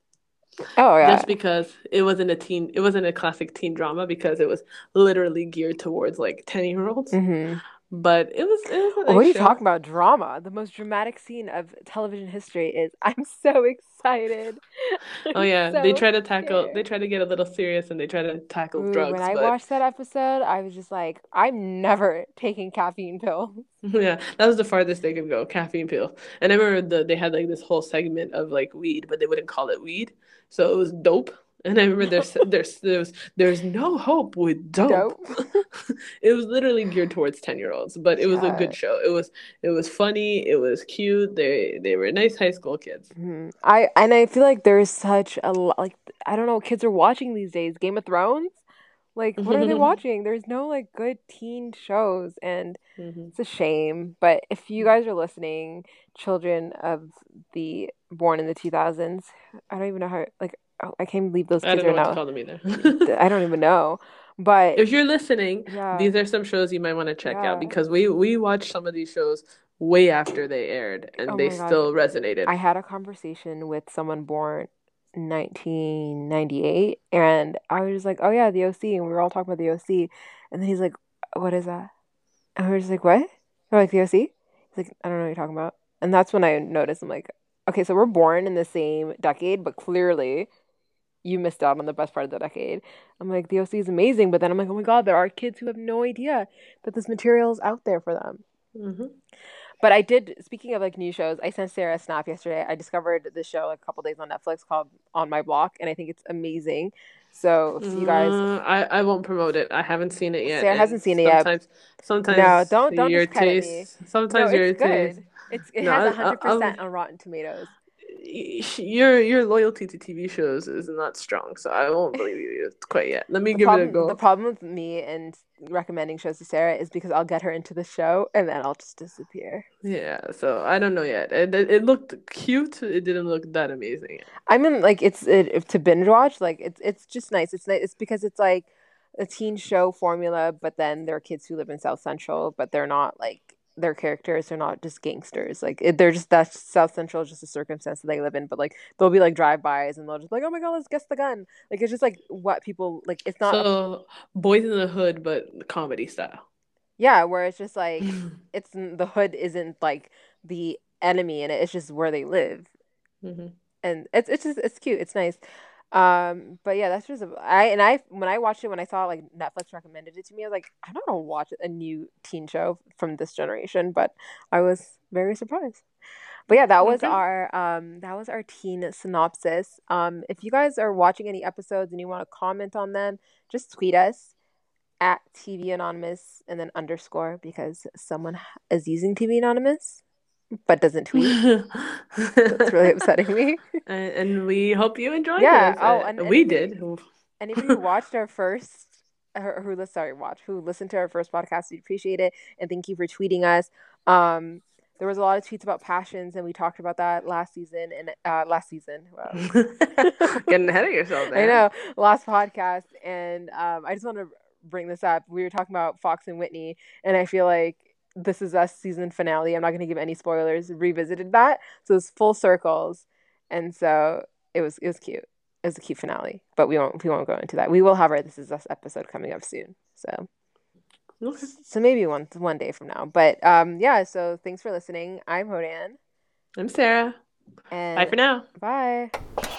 [SPEAKER 2] Oh yeah.
[SPEAKER 3] just because it wasn't a teen, it wasn't a classic teen drama because it was literally geared towards like ten year olds.
[SPEAKER 2] Mm-hmm.
[SPEAKER 3] But it was it was a
[SPEAKER 2] Well, what
[SPEAKER 3] nice
[SPEAKER 2] are you
[SPEAKER 3] show.
[SPEAKER 2] talking about? Drama. The most dramatic scene of television history is I'm so excited.
[SPEAKER 3] Oh
[SPEAKER 2] I'm
[SPEAKER 3] yeah, they
[SPEAKER 2] so
[SPEAKER 3] try to tackle, they
[SPEAKER 2] scared.
[SPEAKER 3] try to get a little serious and they try to tackle
[SPEAKER 2] Ooh, when
[SPEAKER 3] drugs,
[SPEAKER 2] I
[SPEAKER 3] but
[SPEAKER 2] watched that episode, I was just like, I'm never taking caffeine pills.
[SPEAKER 3] yeah, that was the farthest they could go, caffeine pill. And I remember the they had like this whole segment of like weed, but they wouldn't call it weed, so it was dope. And I remember there's there's there's there's no hope with dope.
[SPEAKER 2] Dope.
[SPEAKER 3] It was literally geared towards ten year olds, but it was a
[SPEAKER 2] Yeah.
[SPEAKER 3] good show. It was it was funny, it was cute. They they were nice high school kids.
[SPEAKER 2] Mhm. I and I feel like there's such a lot, like I don't know what kids are watching these days. Game of Thrones? Like what are they
[SPEAKER 3] Hmm.
[SPEAKER 2] watching? There's no like good teen shows and it's a shame. But if you guys are listening, children of the born in the two thousands, I don't even know how like oh, I can't believe those
[SPEAKER 3] I
[SPEAKER 2] kids
[SPEAKER 3] don't
[SPEAKER 2] are
[SPEAKER 3] know what to
[SPEAKER 2] now.
[SPEAKER 3] call them either.
[SPEAKER 2] I don't even know. But
[SPEAKER 3] If you're listening,
[SPEAKER 2] yeah.
[SPEAKER 3] these are some shows you might want to check out
[SPEAKER 2] Yeah.
[SPEAKER 3] because we we watched some of these shows way after they aired and
[SPEAKER 2] Oh
[SPEAKER 3] they
[SPEAKER 2] my God.
[SPEAKER 3] still resonated.
[SPEAKER 2] I had a conversation with someone born nineteen ninety-eight and I was just like, "Oh yeah, the O C." And we were all talking about the O C. And then he's like, "What is that?" And we were just like, "What?" We're like, "The O C?" He's like, "I don't know what you're talking about." And that's when I noticed I'm like, "Okay, so we're born in the same decade, but clearly you missed out on the best part of the decade." I'm like, "The O C is amazing." But then I'm like, "Oh my God, there are kids who have no idea that this material is out there for them."
[SPEAKER 3] Hmm.
[SPEAKER 2] But I did, speaking of like new shows, I sent Sarah a snap yesterday. I discovered this show like a couple days on Netflix called On My Block, and I think it's amazing. So if you guys,
[SPEAKER 3] Uh, I I won't promote it. I haven't seen it yet,
[SPEAKER 2] Sarah hasn't
[SPEAKER 3] and
[SPEAKER 2] seen it yet.
[SPEAKER 3] sometimes
[SPEAKER 2] No,
[SPEAKER 3] sometimes
[SPEAKER 2] don't don't
[SPEAKER 3] your
[SPEAKER 2] discredit me.
[SPEAKER 3] taste,
[SPEAKER 2] No,
[SPEAKER 3] sometimes
[SPEAKER 2] it's
[SPEAKER 3] your taste.
[SPEAKER 2] good. It's it
[SPEAKER 3] No,
[SPEAKER 2] has
[SPEAKER 3] I,
[SPEAKER 2] a
[SPEAKER 3] I,
[SPEAKER 2] hundred
[SPEAKER 3] I'll
[SPEAKER 2] percent on Rotten Tomatoes.
[SPEAKER 3] your your loyalty to T V shows is not strong, so I won't believe you quite yet. Let me
[SPEAKER 2] The
[SPEAKER 3] give it a
[SPEAKER 2] problem the
[SPEAKER 3] go.
[SPEAKER 2] problem with me and recommending shows to Sarah is because I'll get her into the show and then I'll just disappear.
[SPEAKER 3] Yeah, so I don't know yet. It, it it looked cute. It didn't look that amazing.
[SPEAKER 2] I mean, like it's it, if to binge watch, like it's it's just nice. It's nice. It's because it's like a teen show formula, but then there are kids who live in South Central, but they're not like their characters are not just gangsters. Like it, they're just that's South Central is just a circumstance that they live in. But like there'll be like drive-bys and they'll just be like, oh my God, let's guess the gun. Like it's just like what people like. It's not a
[SPEAKER 3] So, Boys in the Hood, but comedy style.
[SPEAKER 2] yeah, where it's just like it's the hood isn't like the enemy in it. It's just where they live.
[SPEAKER 3] Hmm.
[SPEAKER 2] And it's it's just it's cute. It's nice. Um, but yeah, that's just a, I and I when I watched it when I saw like Netflix recommended it to me, I was like, I'm not gonna watch a new teen show from this generation, but I was very surprised. But yeah, that was
[SPEAKER 3] Okay.
[SPEAKER 2] our um that was our teen synopsis. Um, if you guys are watching any episodes and you want to comment on them, just tweet us at T V Anonymous and then underscore because someone is using T V Anonymous but doesn't tweet. That's really upsetting me.
[SPEAKER 3] And we hope you enjoyed
[SPEAKER 2] Yeah.
[SPEAKER 3] this.
[SPEAKER 2] Oh,
[SPEAKER 3] Uh,
[SPEAKER 2] and
[SPEAKER 3] we
[SPEAKER 2] anybody
[SPEAKER 3] did.
[SPEAKER 2] anybody who watched our first or who listen, sorry, watch, who listened to our first podcast. We appreciate it, and thank you for tweeting us. Um, there was a lot of tweets about passions, and we talked about that last season and uh, last season. Wow.
[SPEAKER 3] Getting ahead of yourself, man.
[SPEAKER 2] I know, last podcast, and um, I just want to bring this up. We were talking about Fox and Whitney, and I feel like This Is Us season finale. I'm not going to give any spoilers. Revisited that, so it's full circles, and so it was it was cute. It was a cute finale, but we won't we won't go into that. We will have our This Is Us episode coming up soon, so
[SPEAKER 3] Okay.
[SPEAKER 2] so maybe one one day from now. But um, yeah. So thanks for listening. I'm Hodan.
[SPEAKER 3] I'm Sarah.
[SPEAKER 2] And
[SPEAKER 3] bye for now.
[SPEAKER 2] Bye.